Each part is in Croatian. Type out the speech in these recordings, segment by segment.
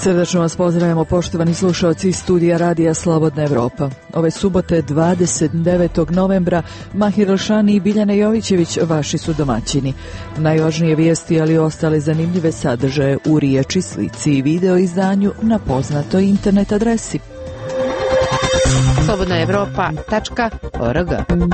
Srdačno vas pozdravljamo, poštovani slušalci iz studija Radija Slobodna Evropa. Ove subote 29. novembra Mahir Elšani i Biljana Jovićević vaši su domaćini. Najvažnije vijesti, ali i ostale zanimljive sadržaje u riječi, slici i video izdanju na poznatoj internet adresi slobodnaevropa.org.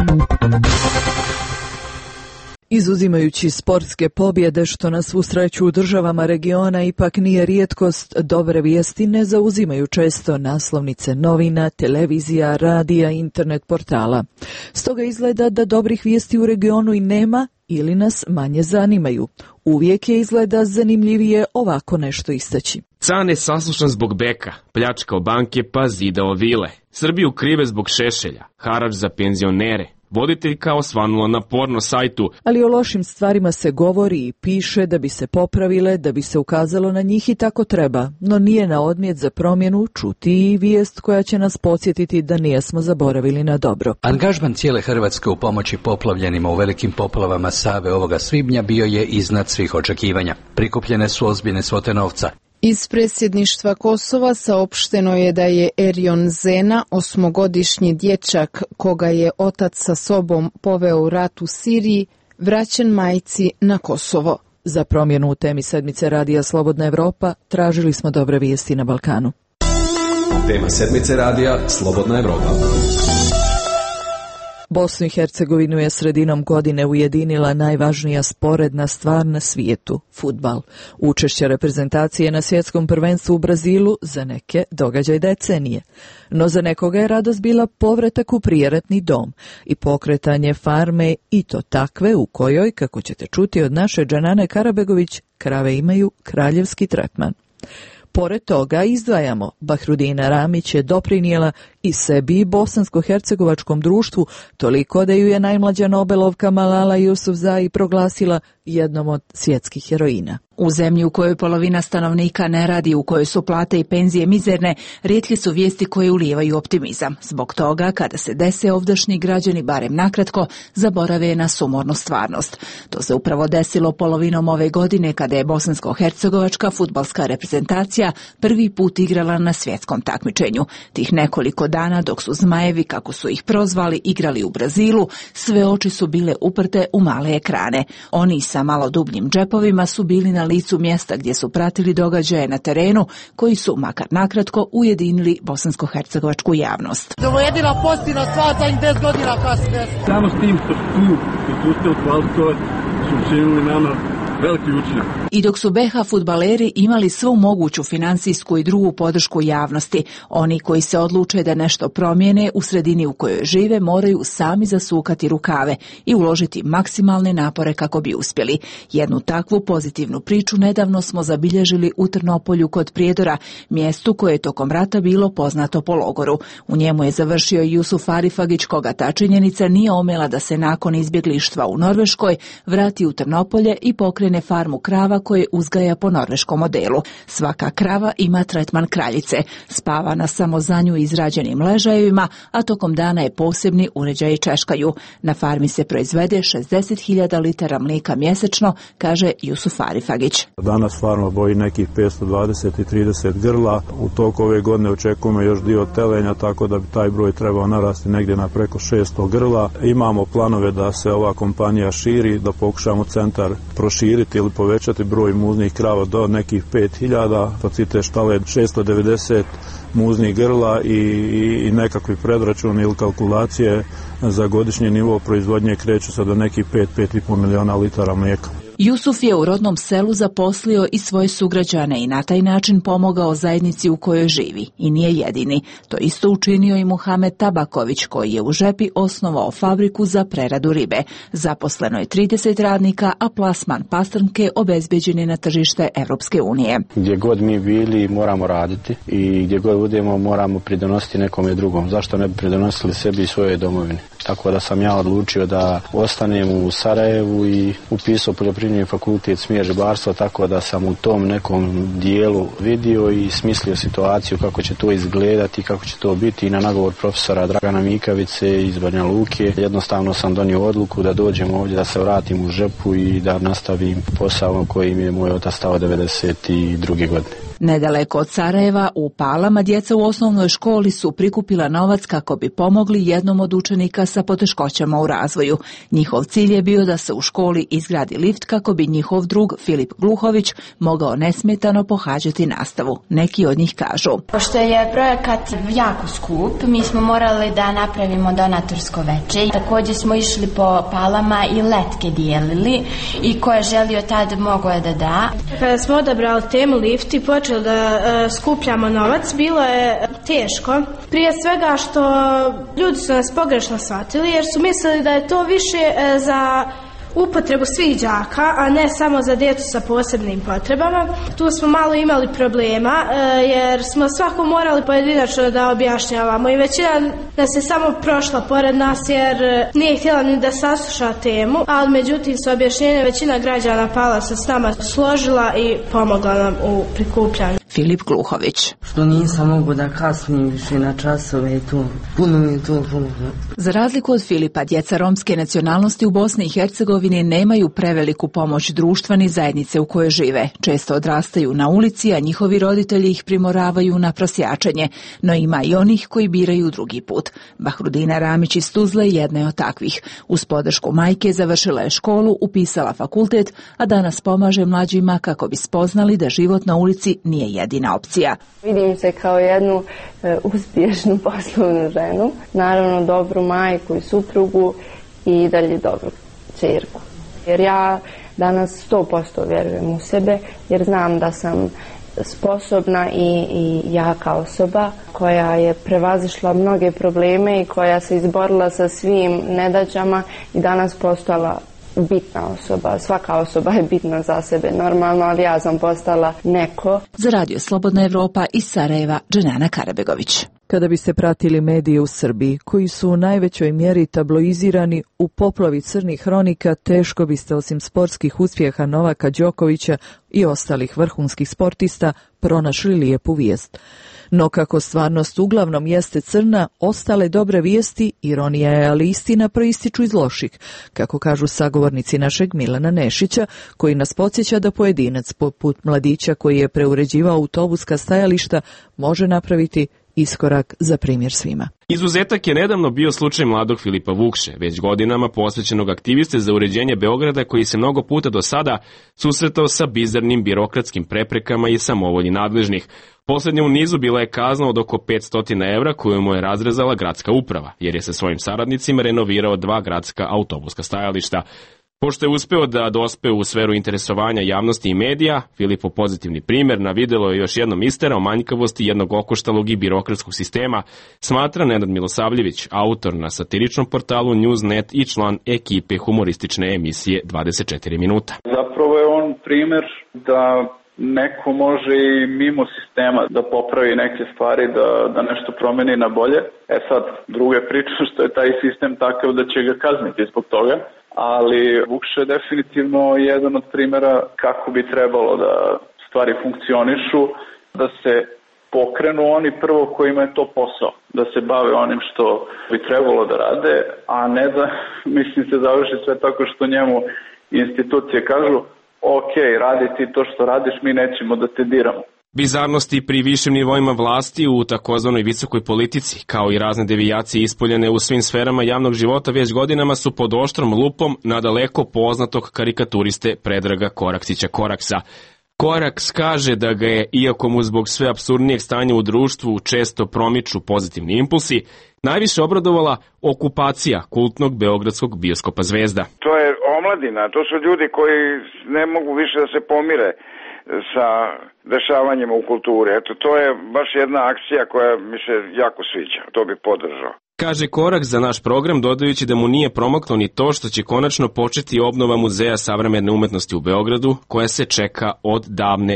Izuzimajući sportske pobjede, što na svu sreću u državama regiona ipak nije rijetkost, dobre vijesti ne zauzimaju često naslovnice novina, televizija, radija, internet portala. Stoga izgleda da dobrih vijesti u regionu i nema ili nas manje zanimaju. Uvijek je izgleda zanimljivije ovako nešto istaći. Cane saslušan zbog beka, pljačkao banke pa zidao vile. Srbiju krive zbog Šešelja, harač za penzionere. Voditelj kao svanulo na porno sajtu. Ali o lošim stvarima se govori i piše da bi se popravile, da bi se ukazalo na njih i tako treba. No nije na odmjet za promjenu čuti i vijest koja će nas podsjetiti da nijesmo zaboravili na dobro. Angažman cijele Hrvatske u pomoći poplavljenima u velikim poplavama Save ovoga svibnja bio je iznad svih očekivanja. Prikupljene su ozbiljne svote novca. Iz predsjedništva Kosova saopšteno je da je Erjon Zena, 8-godišnji dječak koga je otac sa sobom poveo u rat u Siriji, vraćen majci na Kosovo. Za promjenu u temi sedmice Radija Slobodna Evropa tražili smo dobre vijesti na Balkanu. Tema sedmice Radija Slobodna Evropa. Bosnu i Hercegovinu je sredinom godine ujedinila najvažnija sporedna stvar na svijetu – fudbal. Učešće reprezentacije na svjetskom prvenstvu u Brazilu za neke događaj decenije. No za nekoga je radost bila povratak u prijeratni dom i pokretanje farme, i to takve u kojoj, kako ćete čuti od naše Džanane Karabegović, krave imaju kraljevski tretman. Pored toga izdvajamo, Bahrudina Ramić je doprinijela i sebi i bosansko-hercegovačkom društvu toliko da ju je najmlađa Nobelovka Malala Yousafzai proglasila jednom od svjetskih heroina. U zemlji u kojoj polovina stanovnika ne radi, u kojoj su plate i penzije mizerne, rijetke su vijesti koje ulijevaju optimizam. Zbog toga, kada se dese, ovdašnji građani, barem nakratko, zaborave na sumornu stvarnost. To se upravo desilo polovinom ove godine, kada je bosansko-hercegovačka fudbalska reprezentacija prvi put igrala na svjetskom takmičenju. Tih nekoliko dana, dok su Zmajevi, kako su ih prozvali, igrali u Brazilu, sve oči su bile uprte u male ekrane. Oni sa malo dubljim džepovima su bili na licu mjesta gdje su pratili događaje na terenu koji su, makar nakratko, ujedinili bosansko-hercegovačku javnost. Ovo je jedina pozitivna stvar za 10 godina kasnije. Samo s tim što su uspjeli kvalifikovati su učinili nama veliki učinak. I dok su BH fudbaleri imali svu moguću finansijsku i drugu podršku javnosti, oni koji se odluče da nešto promijene u sredini u kojoj žive moraju sami zasukati rukave i uložiti maksimalne napore kako bi uspjeli. Jednu takvu pozitivnu priču nedavno smo zabilježili u Trnopolju kod Prijedora, mjestu koje je tokom rata bilo poznato po logoru. U njemu je završio Jusuf Arifagić, koga ta činjenica nije omela da se nakon izbjeglištva u Norveškoj vrati u Trnopolje i pokrene farmu krava koje uzgaja po norveškom modelu. Svaka krava ima tretman kraljice, spava na samo za nju izrađenim ležajevima, a tokom dana je posebni uređaji češkaju. Na farmi se proizvede 60.000 litara mlijeka mjesečno, kaže Jusuf Arifagić. Danas farma boji nekih 520 i 30 grla. U toku ove godine očekujemo još dio telenja, tako da bi taj broj trebao narasti negdje na preko 600 grla. Imamo planove da se ova kompanija širi, da pokušamo centar proširiti ili povećati broj muznih krava do nekih 5.000, kapacite štale 690 muznih grla i nekakvi predračuni ili kalkulacije za godišnji nivo proizvodnje kreću se do nekih 5,5 miliona litara mlijeka. Jusuf je u rodnom selu zaposlio i svoje sugrađane i na taj način pomogao zajednici u kojoj živi. I nije jedini. To isto učinio i Muhamed Tabaković, koji je u Žepi osnovao fabriku za preradu ribe. Zaposleno je 30 radnika, a plasman pastrnke obezbeđen je na tržište Evropske unije. Gdje god mi bili moramo raditi i gdje god budemo moramo pridonositi nekome drugom. Zašto ne bi pridonosili sebi i svojoj domovini? Tako da sam ja odlučio da ostanem u Sarajevu i upisao poljoprivredni fakultet smjer ribarstva, tako da sam u tom nekom dijelu vidio i smislio situaciju kako će to izgledati, kako će to biti. I na nagovor profesora Dragana Mikavice iz Banja Luke jednostavno sam donio odluku da dođem ovdje, da se vratim u Žepu i da nastavim posao koji mi je moj otac stao 92. godine. Nedaleko od Sarajeva, u Palama, djeca u osnovnoj školi su prikupila novac kako bi pomogli jednom od učenika sa poteškoćama u razvoju. Njihov cilj je bio da se u školi izgradi lift kako bi njihov drug Filip Gluhović mogao nesmetano pohađati nastavu. Neki od njih kažu: Pošto je projekat jako skup, mi smo morali da napravimo donatorsko veče. Također smo išli po Palama i letke dijelili i ko je želio tad mogao je da da. Kada smo odabrali temu lift i počeli da skupljamo novac, bilo je teško. Prije svega što ljudi su nas pogrešno shvatili jer su mislili da je to više za upotrebu svih đaka, a ne samo za djecu sa posebnim potrebama. Tu smo malo imali problema jer smo svako morali pojedinačno da objašnjavamo i većina nas je samo prošla pored nas jer nije htjela ni da sasluša temu, ali međutim su objašnjenje većina građana Pala se s nama složila i pomogla nam u prikupljanju. Filip Gluhović: Što nisam mogu da kasnim više na časove i to, puno mi je to pomoglo. Za razliku od Filipa, djeca romske nacionalnosti u Bosni i Hercegovini nemaju preveliku pomoć društva ni zajednice u kojoj žive. Često odrastaju na ulici, a njihovi roditelji ih primoravaju na prosjačenje, no ima i onih koji biraju drugi put. Bahrudina Ramić iz Tuzle jedna je od takvih. Uz podršku majke završila je školu, upisala fakultet, a danas pomaže mlađima kako bi spoznali da život na ulici nije jedina opcija. Vidim se kao jednu uspješnu poslovnu ženu, naravno dobru majku i suprugu i dalje dobru ćerku. Jer ja danas 100% vjerujem u sebe, jer znam da sam sposobna i jaka osoba koja je prevazišla mnoge probleme i koja se izborila sa svim nedaćama i danas postala bitna osoba. Svaka osoba je bitna za sebe normalno, ali ja sam postala neko. Za Radio Slobodna Evropa iz Sarajeva, Dženana Karabegović. Kada biste pratili medije u Srbiji, koji su u najvećoj mjeri tabloizirani u poplavi crnih hronika, teško biste osim sportskih uspjeha Novaka Đokovića i ostalih vrhunskih sportista pronašli lijepu vijest. No kako stvarnost uglavnom jeste crna, ostale dobre vijesti, ironija je, ali istina, proističu iz loših, kako kažu sagovornici našeg Milana Nešića, koji nas podsjeća da pojedinac poput mladića koji je preuređivao autobuska stajališta može napraviti iskorak za primjer svima. Izuzetak je nedavno bio slučaj mladog Filipa Vukše, već godinama posvećenog aktiviste za uređenje Beograda koji se mnogo puta do sada susretao sa bizarnim birokratskim preprekama i samovolji nadležnih. Posljednja u nizu bila je kazna od oko 500 evra koju mu je razrezala gradska uprava, jer je sa svojim saradnicima renovirao 2 gradska autobuska stajališta. Pošto je uspeo da dospe u sferu interesovanja javnosti i medija, Filipov pozitivni primjer na videlo je još jednom isterao manjkavosti jednog okoštalog i birokratskog sistema, smatra Nenad Milosavljević, autor na satiričnom portalu Newsnet i član ekipe humoristične emisije 24 minuta. Zapravo je on primjer da neko može i mimo sistema da popravi neke stvari, da nešto promeni na bolje. Sad, druga priča što je taj sistem takav da će ga kazniti zbog toga, ali Vukše je definitivno jedan od primjera kako bi trebalo da stvari funkcionišu, da se pokrenu oni prvo kojima je to posao, da se bave onim što bi trebalo da rade, a ne da, se završi sve tako što njemu institucije kažu: ok, radi ti to što radiš, mi nećemo da te diramo. Bizarnosti pri višim nivoima vlasti u takozvanoj visokoj politici, kao i razne devijacije ispoljene u svim sferama javnog života već godinama su pod oštrom lupom nadaleko poznatog karikaturiste Predraga Koraksića Koraksa. Koraks kaže da ga je, iako mu zbog sve apsurdnijeg stanja u društvu često promiču pozitivni impulsi, najviše obradovala okupacija kultnog beogradskog bioskopa Zvezda. To je omladina, to su ljudi koji ne mogu više da se pomire sa dešavanjima u kulturi. Eto, to je baš jedna akcija koja mi se jako sviđa, to bi podržao. Kaže Korak za naš program, dodajući da mu nije promaklo ni to što će konačno početi obnova Muzeja savremene umetnosti u Beogradu, koja se čeka od davne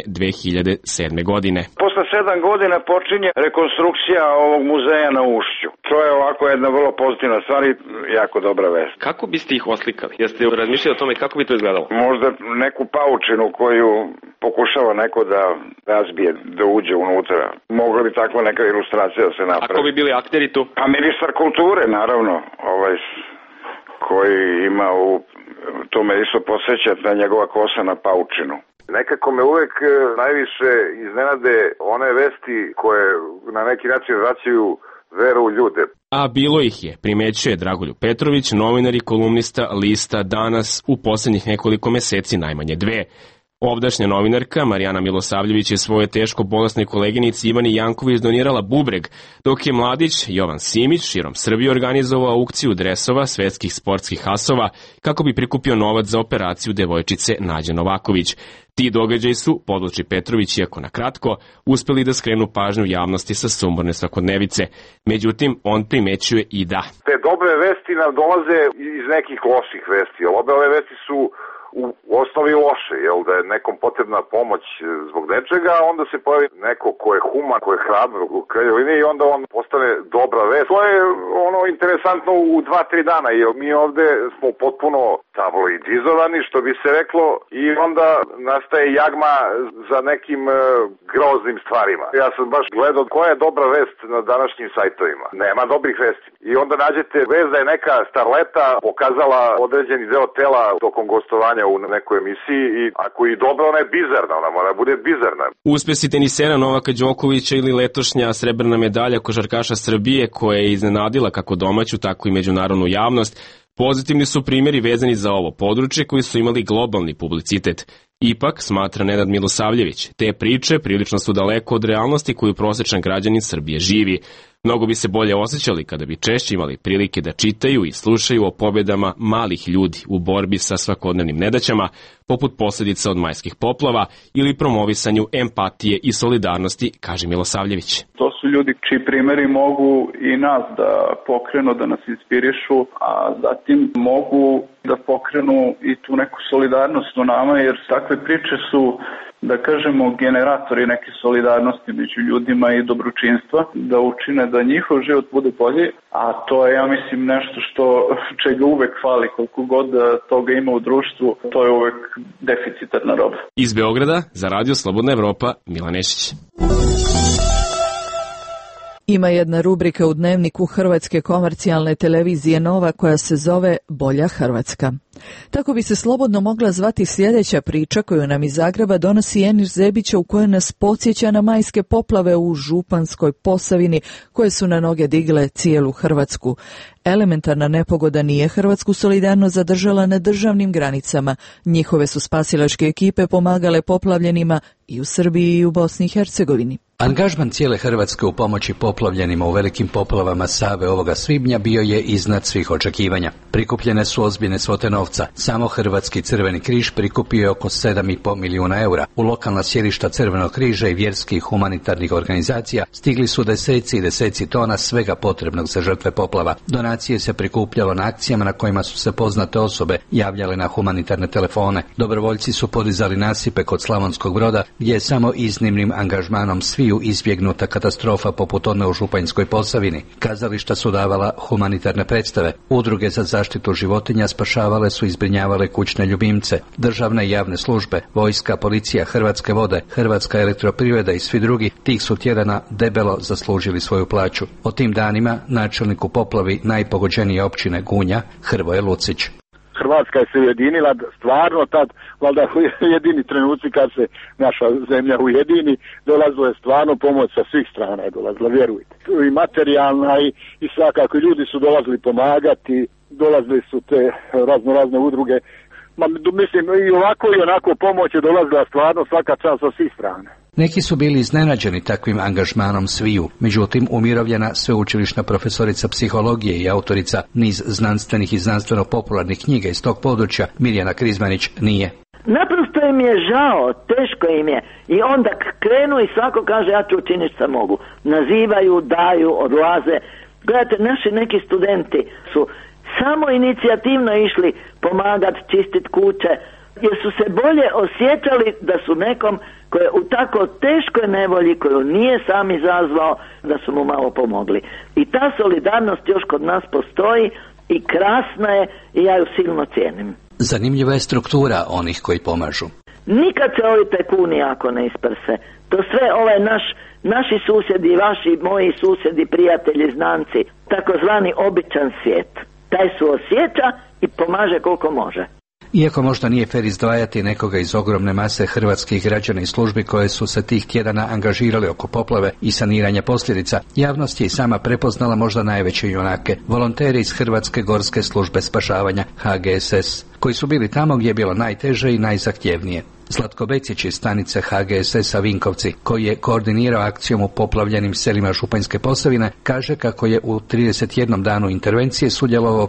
2007. godine. Posle 7 godina počinje rekonstrukcija ovog muzeja na Ušću. To je ovako jedna vrlo pozitivna stvar i jako dobra vest. Kako biste ih oslikali? Jeste razmišljali o tome kako bi to izgledalo? Možda neku paučinu koju pokušava neko da razbije, da uđe unutra. Mogla bi takva neka ilustracija da se napravi. A ko bi bili akteri tu? A ministar kulture, naravno, koji ima u tome isto posjećat na njegova kosa na paučinu. Nekako me uvek najviše iznenade one vesti koje na neki način vraćaju veru u ljude. A bilo ih je, primećuje Dragoljub Petrović, novinar i kolumnista lista Danas u posljednjih nekoliko meseci najmanje dve. Ovdašnja novinarka Marijana Milosavljević je svoje teško bolesnoj koleginici Ivani Janković donirala bubreg, dok je mladić Jovan Simić širom Srbije organizovao aukciju dresova svetskih sportskih asova kako bi prikupio novac za operaciju devojčice Nađe Novaković. Ti događaji su, podvuči Petrović, iako na kratko, uspeli da skrenu pažnju javnosti sa sumorne svakodnevice. Međutim, on primećuje i da te dobre vesti nam dolaze iz nekih loših vesti. Obe ove vesti su u osnovi loše, da je nekom potrebna pomoć zbog nečega, onda se pojavi neko ko je human, ko je hrabar u krajnjoj liniji i onda on postane dobra vest. To je interesantno u 2-3 dana, jer mi ovde smo potpuno tabloidizovani, što bi se reklo, i onda nastaje jagma za nekim groznim stvarima. Ja sam baš gledao koja je dobra vest na današnjim sajtovima. Nema dobrih vesti. I onda nađete vest da je neka starleta pokazala određeni deo tela tokom gostovanja u nekoj emisiji i ako je dobra, ona je bizarna, ona mora bude bizarna. Uspesi tenisera Novaka Đokovića ili letošnja srebrna medalja košarkaša Srbije koja je iznenadila kako domaću, tako i međunarodnu javnost, pozitivni su primjeri vezani za ovo područje koji su imali globalni publicitet. Ipak, smatra Nenad Milosavljević, te priče prilično su daleko od realnosti koju prosječan građanin Srbije živi. Mnogo bi se bolje osjećali kada bi češće imali prilike da čitaju i slušaju o pobjedama malih ljudi u borbi sa svakodnevnim nedaćama, poput posljedica od majskih poplava ili promovisanju empatije i solidarnosti, kaže Milosavljević. To su ljudi čiji primjeri mogu i nas da pokrenu, da nas inspirišu, a zatim mogu da pokrenu i tu neku solidarnost u nama, jer takve priče su, da kažemo, generatori neke solidarnosti među ljudima i dobročinstva, da učine da njihov život bude bolji, a to je, ja mislim, nešto čega uvek fali, koliko god toga ima u društvu, to je uvek deficitarna roba. Iz Beograda, za Radio Slobodna Evropa, Milan Nešić. Ima jedna rubrika u dnevniku hrvatske komercijalne televizije Nova koja se zove Bolja Hrvatska. Tako bi se slobodno mogla zvati sljedeća priča koju nam iz Zagreba donosi Enir Zebića, u kojoj nas podsjeća na majske poplave u Županskoj Posavini koje su na noge digle cijelu Hrvatsku. Elementarna nepogoda nije hrvatsku solidarnost zadržala na državnim granicama. Njihove su spasilačke ekipe pomagale poplavljenima i u Srbiji i u Bosni i Hercegovini. Angažman cijele Hrvatske u pomoći poplavljenima u velikim poplavama Save ovoga svibnja bio je iznad svih očekivanja. Prikupljene su ozbiljne svote novca. Samo Hrvatski Crveni križ prikupio je oko 7,5 milijuna eura. U lokalna sjedišta Crvenog križa i vjerskih humanitarnih organizacija stigli su deseci i deseci tona svega potrebnog za žrtve poplava. Donacije se prikupljalo na akcijama na kojima su se poznate osobe javljale na humanitarne telefone. Dobrovoljci su podizali nasipe kod Slavonskog Broda, gdje je samo iznimnim angažmanom sviju izbjegnuta katastrofa poput one u Županjskoj Posavini. Kazališta su davala humanitarne predstave. Udruge za zaštitu životinja spašavale su i zbrinjavale kućne ljubimce. Državne i javne službe, vojska, policija, Hrvatske vode, Hrvatska elektroprivreda i svi drugi tih su tjedana debelo zaslužili svoju plaću. O tim danima načelnik u poplavi najpogođenije općine Gunja, Hrvoje Lucić. Hrvatska je se ujedinila stvarno tad, valjda jedini trenuci kad se naša zemlja ujedini, dolazila je stvarno pomoć sa svih strana je dolazila, vjerujte. I materijalna i svakako ljudi su dolazili pomagati, dolazili su te razne udruge. Mislim, i ovako i onako pomoć je dolazila stvarno svaka čast sa svih strana. Neki su bili iznenađeni takvim angažmanom sviju, međutim umirovljena sveučilišna profesorica psihologije i autorica niz znanstvenih i znanstveno-popularnih knjiga iz tog područja, Mirjana Krizmanić, nije. Naprosto im je žao, teško im je i onda krenu i svako kaže ja ću učiniti što mogu. Nazivaju, daju, odlaze. Gledajte, naši neki studenti su samo inicijativno išli pomagati, čistiti kuće, jer su se bolje osjećali da su nekom koji je u tako teškoj nevolji koju nije sam izazvao, da su mu malo pomogli. I ta solidarnost još kod nas postoji i krasna je i ja ju silno cijenim. Zanimljiva je struktura onih koji pomažu. Nikad se ovi tekuni ako ne isprse. To sve naši susjedi, vaši, moji susjedi, prijatelji, znanci, takozvani običan svijet. Taj su osjeća i pomaže koliko može. Iako možda nije fer izdvajati nekoga iz ogromne mase hrvatskih građana i službi koje su se tih tjedana angažirali oko poplave i saniranja posljedica, javnost je i sama prepoznala možda najveće junake, volonteri iz Hrvatske gorske službe spašavanja HGSS, koji su bili tamo gdje je bilo najteže i najzahtjevnije. Zlatko Becić iz stanice HGSS-a Vinkovci, koji je koordinirao akcijom u poplavljenim selima Županjske Posavine, kaže kako je u 31 danu intervencije sudjelovao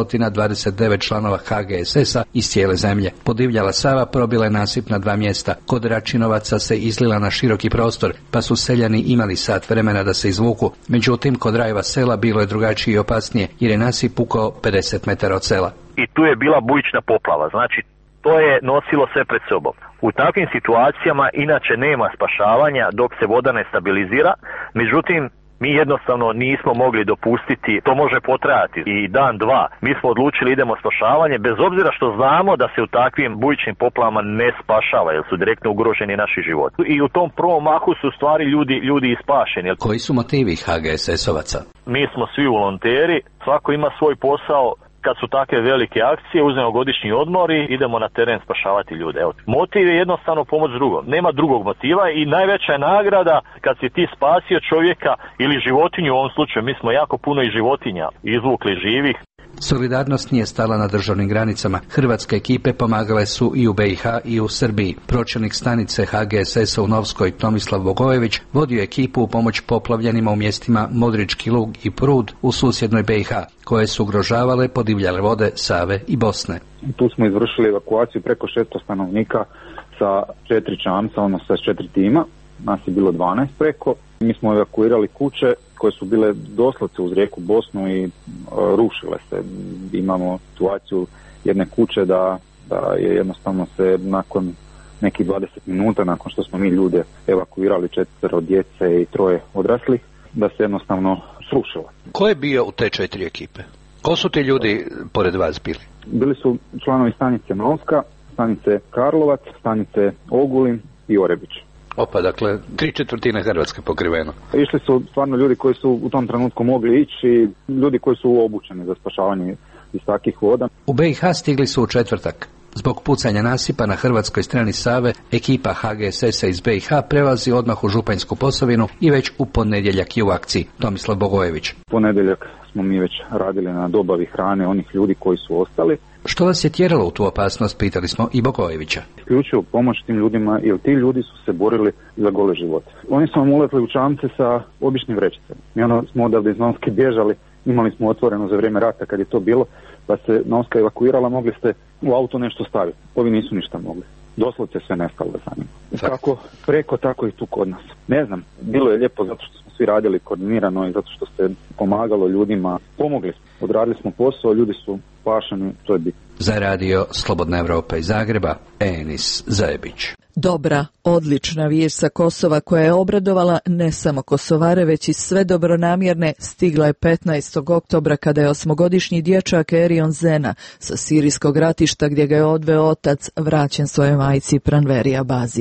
529 članova HGSS-a iz cijele zemlje. Podivljala Sava probila je nasip na 2 mjesta. Kod Račinovaca se izlila na široki prostor, pa su seljani imali sat vremena da se izvuku. Međutim, kod Rajeva sela bilo je drugačije i opasnije, jer je nasip pukao 50 metara od sela. I tu je bila bujična poplava, znači to je nosilo sve pred sobom. U takvim situacijama inače nema spašavanja dok se voda ne stabilizira, međutim mi jednostavno nismo mogli dopustiti, to može potrajati i dan, dva. Mi smo odlučili idemo spašavanje, bez obzira što znamo da se u takvim bujičnim poplavama ne spašava, jer su direktno ugroženi naši životi. I u tom prvom mahu su stvari ljudi i spašeni. Koji su motivi HGSS-ovaca? Mi smo svi volonteri, svako ima svoj posao. Kad su takve velike akcije, uzmemo godišnji odmor i idemo na teren spašavati ljude. Evo, motiv je jednostavno pomoć drugom. Nema drugog motiva i najveća je nagrada kad si ti spasio čovjeka ili životinju, u ovom slučaju mi smo jako puno i životinja izvukli živih. Solidarnost nije stala na državnim granicama. Hrvatske ekipe pomagale su i u BiH i u Srbiji. Pročelnik stanice HGSS-a u Novskoj Tomislav Bogojević vodio ekipu u pomoć poplavljenima u mjestima Modrički Lug i Prud u susjednoj BiH, koje su ugrožavale podivljale vode Save i Bosne. Tu smo izvršili evakuaciju preko 600 stanovnika sa 4 čamca, odnosno sa 4 tima. Nas je bilo 12 preko. Mi smo evakuirali kuće koje su bile doslovce uz rijeku Bosnu i rušile se. Imamo situaciju jedne kuće da je jednostavno se nakon nekih 20 minuta, nakon što smo mi ljude evakuirali, 4 djece i 3 odraslih, da se jednostavno srušila. Ko je bio u te 4 ekipe? Ko su ti ljudi pored vas bili? Bili su članovi stanice Novska, stanice Karlovac, stanice Ogulin i Orebić. Opa, dakle, 3/4 Hrvatske pokriveno. Išli su stvarno ljudi koji su u tom trenutku mogli ići i ljudi koji su obučeni za spašavanje iz takvih voda. U BiH stigli su u četvrtak. Zbog pucanja nasipa na hrvatskoj strani Save, ekipa HGSS-a iz BiH prelazi odmah u Županjsku Posavinu i već u ponedjeljak je u akciji. Tomislav Bogojević. Ponedjeljak smo mi već radili na dobavi hrane onih ljudi koji su ostali. Što vas je tjeralo u tu opasnost, pitali smo i Bogojevića. Ključio pomoć tim ljudima, jer ti ljudi su se borili za gole živote. Oni su vam uletli u čamce sa običnim vrećicama. Mi smo odavde iz Novske bježali, imali smo otvoreno za vrijeme rata kad je to bilo, pa se Novska evakuirala, mogli ste u auto nešto staviti. Ovi nisu ništa mogli. Doslovce sve nestalo za njima. Kako preko, tako i tu kod nas. Ne znam, bilo je lijepo zato što smo svi radili koordinirano i zato što se pomagalo ljudima. Pomogli smo, odradili smo posao, ljudi su spašeni, to je bitno. Za radio Slobodna Evropa iz Zagreba, Enis Zajebić. Dobra, odlična vijest sa Kosova koja je obradovala ne samo Kosovare, već i sve dobronamjerne, stigla je 15. oktobra kada je 8-godišnji dječak Erion Zena sa sirijskog ratišta gdje ga je odveo otac vraćen svojoj majci Pranverija Bazi.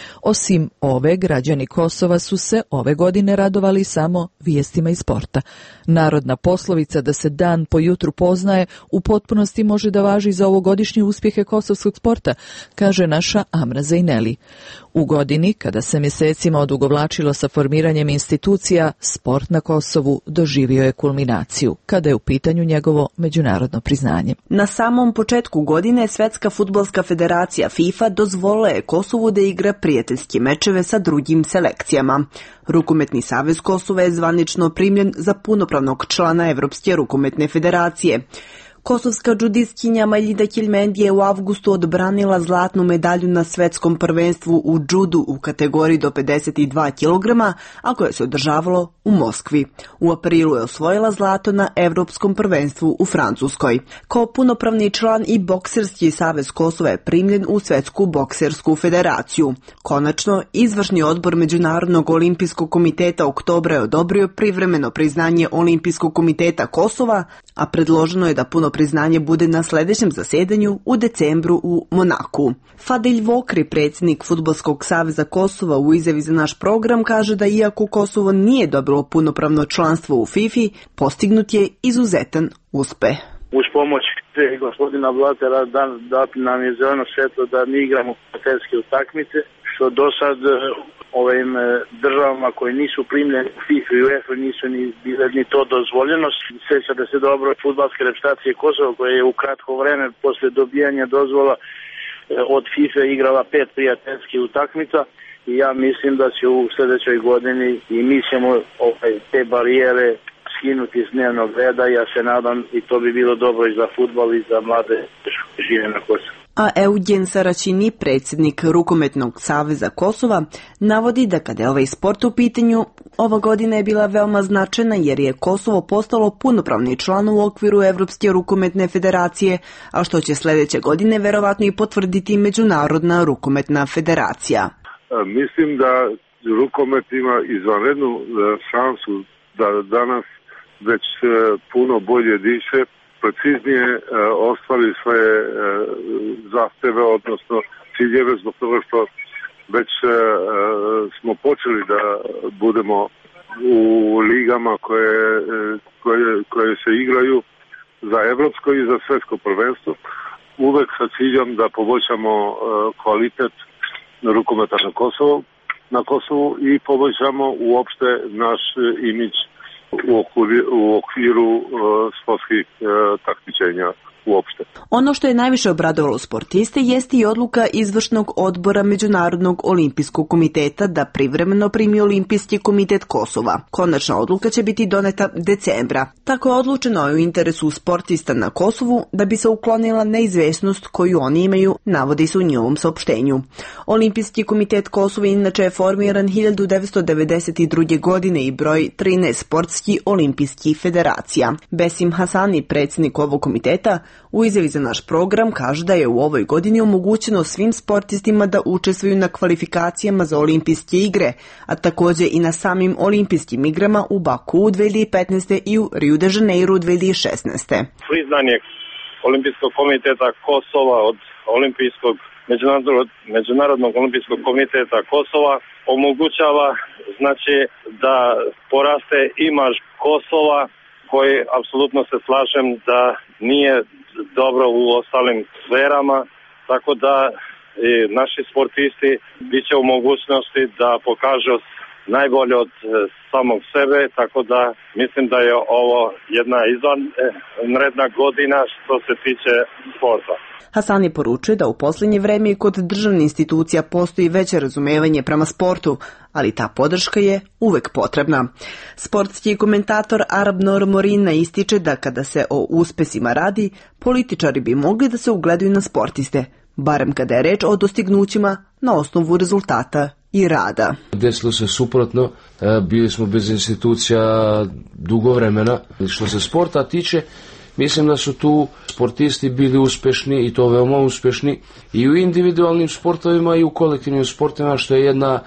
Osim ove, građani Kosova su se ove godine radovali samo vijestima iz sporta. Narodna poslovica da se dan po jutru poznaje u potpunosti može da važi za ovogodišnje uspjehe kosovskog sporta, kaže naša Amra Zejneli. U godini, kada se mjesecima odugovlačilo sa formiranjem institucija, sport na Kosovu doživio je kulminaciju, kada je u pitanju njegovo međunarodno priznanje. Na samom početku godine Svjetska fudbalska federacija FIFA dozvolila je Kosovu da igra prijateljske mečeve sa drugim selekcijama. Rukometni savez Kosova je zvanično primljen za punopravnog člana Evropske rukometne federacije. Kosovska džudistkinja Majlida Kilmendi je u avgustu odbranila zlatnu medalju na svetskom prvenstvu u džudu u kategoriji do 52 kg, a koje se održavalo u Moskvi. U aprilu je osvojila zlato na Evropskom prvenstvu u Francuskoj. Kao punopravni član i Bokserski savez Kosova je primljen u Svetsku boksersku federaciju. Konačno, izvršni odbor Međunarodnog olimpijskog komiteta oktobra je odobrio privremeno priznanje Olimpijskog komiteta Kosova, a predloženo je da puno priznanje bude na sljedećem zasjedanju u decembru u Monaku. Fadil Vokri, predsjednik Fudbalskog saveza Kosova, u izjavi za naš program kaže da iako Kosovo nije dobilo punopravno članstvo u FIFA, postignut je izuzetan uspeh. uz pomoć gospodina Blatera dati nam je zeleno svetlo da mi igramo prijateljske utakmice, što do sad ovim državama koji nisu primljeni u FIFA i UEFA nisu ni to dozvoljeno. Sjećate se dobro fudbalske reprezentacije Kosova koja je u kratko vreme posle dobijanja dozvola od FIFA igrala 5 prijateljskih utakmica i ja mislim da će u sljedećoj godini i mi ćemo te barijere skinuti iz dnevnog reda. Ja se nadam i to bi bilo dobro i za fudbal i za mlade koji žive na Kosovu. A Eugen Saračini, predsjednik Rukometnog saveza Kosova, navodi da kada je ovaj sport u pitanju, ova godina je bila veoma značajna jer je Kosovo postalo punopravni član u okviru Evropske rukometne federacije, a što će sljedeće godine verovatno i potvrditi Međunarodna rukometna federacija. Mislim da rukomet ima izvanrednu šansu da danas već puno bolje diše, preciznije ostvari svoje zahteve, odnosno ciljeve, zbog toga što već smo počeli da budemo u ligama koje se igraju za evropsko i za svjetsko prvenstvo, uvek sa ciljom da poboljšamo kvalitet rukometa na Kosovu i poboljšamo uopšte naš imidž u okviru sportskih takmičenja uopšte. Ono što je najviše obradovalo sportiste jeste i odluka izvršnog odbora Međunarodnog olimpijskog komiteta da privremeno primi Olimpijski komitet Kosova. Konačna odluka će biti doneta decembra. Tako je odlučeno u interesu sportista na Kosovu da bi se uklonila neizvesnost koju oni imaju, navodi se u njihovom saopštenju. Olimpijski komitet Kosova inače je formiran 1992. godine i broji 13 sportskih olimpijskih federacija. Besim Hasani, predsjednik ovog komiteta, u izjavi za naš program kaže da je u ovoj godini omogućeno svim sportistima da učestvuju na kvalifikacijama za olimpijske igre, a također i na samim olimpijskim igrama u Baku 2015. i u Rio de Janeiro 2016. Priznanje Olimpijskog komiteta Kosova od Međunarodnog olimpijskog komiteta Kosova omogućava da poraste imaž Kosova, koji apsolutno se slažem da nije dobro u ostalim sferama, tako da naši sportisti bit će u mogućnosti da pokažu najbolje od samog sebe, tako da mislim da je ovo jedna izvanredna godina što se tiče sporta. Hasani poručuje da u posljednje vreme kod državnih institucija postoji veće razumevanje prema sportu, ali ta podrška je uvek potrebna. Sportski komentator Arab Nor Morina ističe da kada se o uspesima radi, političari bi mogli da se ugledaju na sportiste, barem kada je reč o dostignućima na osnovu rezultata i rada. Desilo se suprotno, bili smo bez institucija dugo vremena. Što se sporta tiče, mislim da su tu sportisti bili uspešni i to veoma uspešni i u individualnim sportovima i u kolektivnim sportovima, što je jedna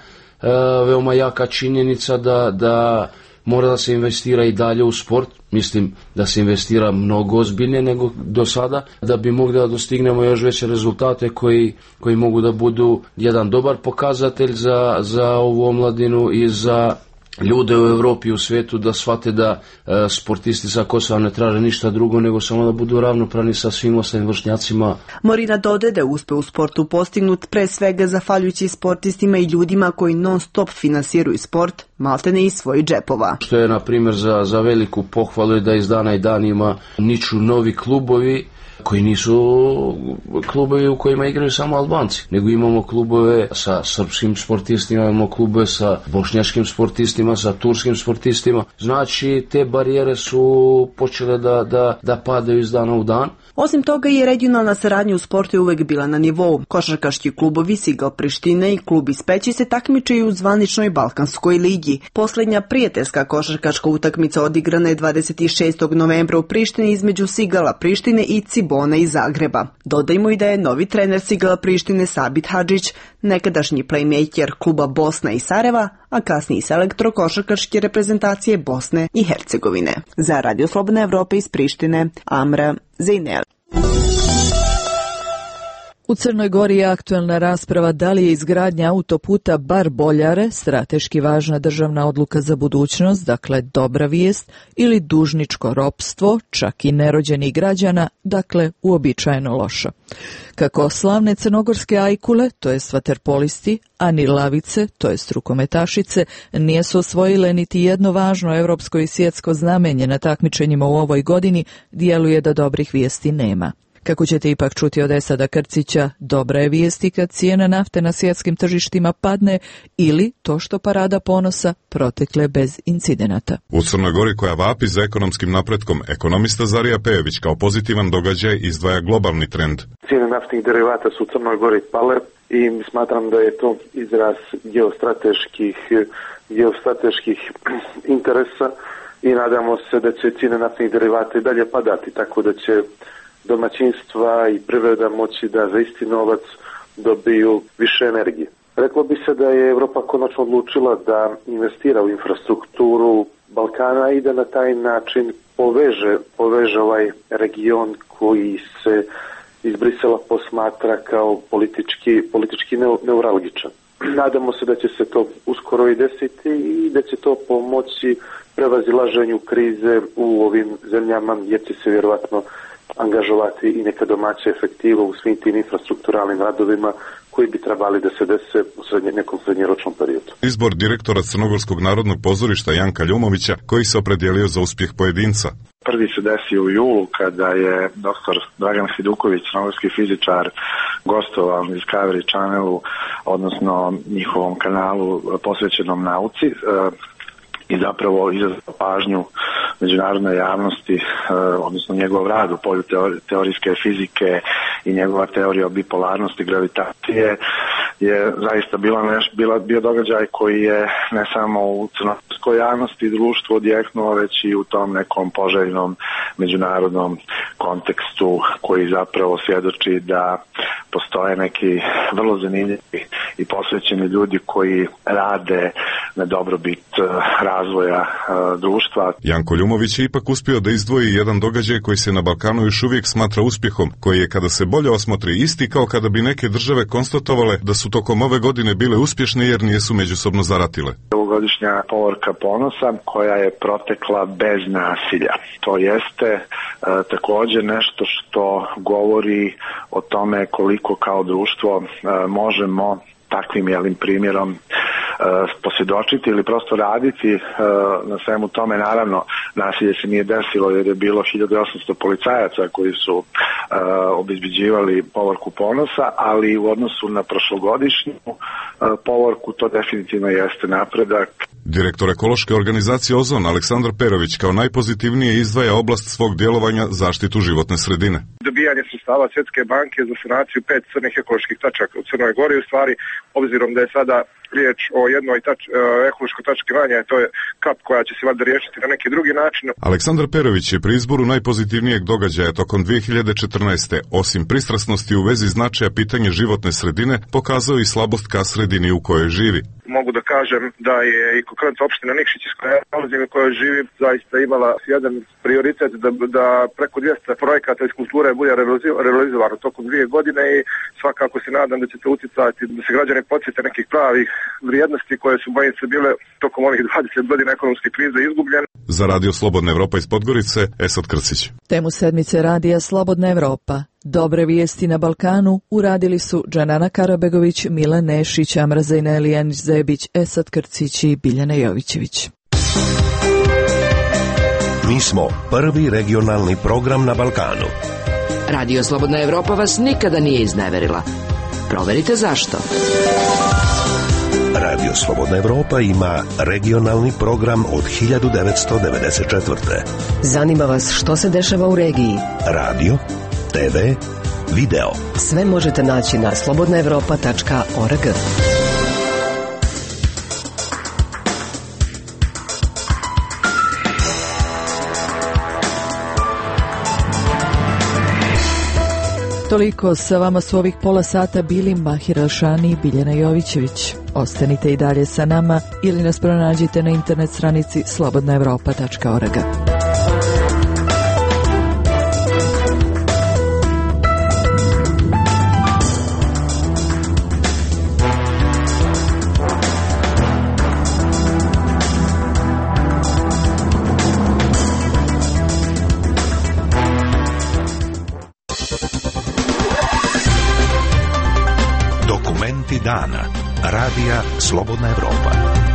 veoma jaka činjenica da mora da se investira i dalje u sport. Mislim da se investira mnogo ozbiljnije nego do sada, da bi mogli da dostignemo još veće rezultate koji mogu da budu jedan dobar pokazatelj za ovu omladinu i za ljude u Evropi i u svijetu, da shvate da sportisti sa Kosova ne traže ništa drugo nego samo da budu ravnopravni sa svim ostalim vršnjacima. Morina dodaje da je uspeh u sportu postignut pre svega zahvaljujući sportistima i ljudima koji non stop finansiraju sport, maltene iz svojih džepova. Što je na primjer za veliku pohvalu je da iz dana i dan ima niču novi klubovi koji nisu klubovi u kojima igraju samo Albanci, nego imamo klubove sa srpskim sportistima, imamo klubove sa bošnjačkim sportistima, sa turskim sportistima. Znači, te barijere su počele da padaju iz dana u dan. Osim toga i regionalna saradnja u sportu je uvek bila na nivou. Košarkaški klubovi Sigal Prištine i klub iz Peći se takmičaju u zvaničnoj Balkanskoj ligi. Poslednja prijateljska košarkaška utakmica odigrana je 26. novembra u Prištini između Sigala Prištine i Cibona iz Zagreba. Dodajmo i da je novi trener Sigala Prištine Sabit Hadžić, nekadašnji playmaker kluba Bosna i Sarajeva, a kasniji selektor košarkaške reprezentacije Bosne i Hercegovine. Za Radio Slobodna Evropa iz Prištine, Amra Zejnel. U Crnoj Gori je aktuelna rasprava da li je izgradnja autoputa Bar-Boljare strateški važna državna odluka za budućnost, dakle dobra vijest, ili dužničko ropstvo, čak i nerođenih građana, dakle uobičajeno loša. Kako slavne crnogorske ajkule, to jest vaterpolisti, a ni lavice, to jest rukometašice, nisu osvojile niti jedno važno evropsko i svjetsko znamenje na takmičenjima u ovoj godini, djeluje da dobrih vijesti nema. Kako ćete ipak čuti od Esada Krcića, dobra je vijesti kad cijena nafte na svjetskim tržištima padne ili to što parada ponosa protekle bez incidenata. U Crnoj Gori koja vapi za ekonomskim napretkom, ekonomista Zarija Pejević kao pozitivan događaj izdvaja globalni trend. Cijene naftnih derivata su u Crnoj Gori pale i smatram da je to izraz geostrateških interesa i nadamo se da će cijene naftnih derivata i dalje padati, tako da će domaćinstva i privreda moći da za isti novac dobiju više energije. Reklo bi se da je Evropa konačno odlučila da investira u infrastrukturu Balkana i da na taj način poveže ovaj region koji se iz Brisela posmatra kao politički neuralgičan. Nadamo se da će se to uskoro i desiti i da će to pomoći prevazilaženju krize u ovim zemljama, jer će se vjerovatno angažovati i neka domaća efektiva u svim tim infrastrukturalnim radovima koji bi trebali da se dese u nekom srednjeročnom periodu. Izbor direktora Crnogorskog narodnog pozorišta Janka Ljumovića, koji se opredijelio za uspjeh pojedinca. Prvi se desio u julu kada je dr. Dragan Hiduković, crnogorski fizičar, gostovao na Discovery Channelu, odnosno njihovom kanalu posvećenom nauci, i zapravo izazvao pažnju međunarodne javnosti, odnosno njegov rad u polju teorijske fizike i njegova teorija o bipolarnosti gravitacije je zaista bio događaj koji je ne samo u crnogorskoj javnosti i društvu odjeknuo, već i u tom nekom poželjnom međunarodnom kontekstu koji zapravo svjedoči da postoje neki vrlo zanimljivi i posvećeni ljudi koji rade na dobrobit razvoja društva. Janko Ljumović je ipak uspio da izdvoji jedan događaj koji se na Balkanu još uvijek smatra uspjehom, koji je kada se bolje osmotri isti kao kada bi neke države konstatovale da su tokom ove godine bile uspješne jer nijesu međusobno zaratile. Ovogodišnja povorka ponosa koja je protekla bez nasilja. To jeste također nešto što govori o tome koliko kao društvo možemo takvim primjerom posvjedočiti ili prosto raditi na svemu tome. Naravno, nasilje se nije desilo jer je bilo 1800 policajaca koji su obezbeđivali povorku ponosa, ali u odnosu na prošlogodišnju povorku to definitivno jeste napredak. Direktor ekološke organizacije Ozon Aleksandar Perović kao najpozitivnije izdvaja oblast svog djelovanja zaštitu životne sredine. Dobijanje sredstava Svjetske banke za sanaciju 5 crnih ekoloških tačaka u Crnoj Gori, u stvari, obzirom da je sada riječ o jednoj ekološkoj tački manje, to je kap koja će se valjda riješiti na neki drugi način. Aleksandar Perović je pri izboru najpozitivnijeg događaja tokom 2014. osim pristrasnosti u vezi značaja pitanja životne sredine, pokazao i slabost ka sredini u kojoj živi. Mogu da kažem da je i konkretno opština Nikšić iz kojoj živim zaista imala jedan prioritet da preko 200 projekata iz kulture bude realizovano tokom 2 godine i svakako se nadam da će to utjecati da se građani podsjete nekih pravih vrijednosti koje su bojim se bile tokom ovih 20 godina ekonomske krize izgubljene. Za Radio Slobodna Evropa iz Podgorice, Esad Krcić. Temu sedmice radija Slobodna Evropa. Dobre vijesti na Balkanu uradili su Džanana Karabegović, Milan Nešić, Amrazajna Elijanić-Zebić, Esad Krcić i Biljana Jovićević. Mi smo prvi regionalni program na Balkanu. Radio Slobodna Evropa vas nikada nije izneverila. Proverite zašto. Radio Slobodna Evropa ima regionalni program od 1994. Zanima vas što se dešava u regiji? Radio, TV, video. Sve možete naći na slobodnaevropa.org. Toliko, sa vama su ovih pola sata bili Mahir Elšani i Biljana Jovićević. Ostanite i dalje sa nama ili nas pronađite na internet stranici slobodnaevropa.org. Vijesti dana. Radija Slobodna Evropa.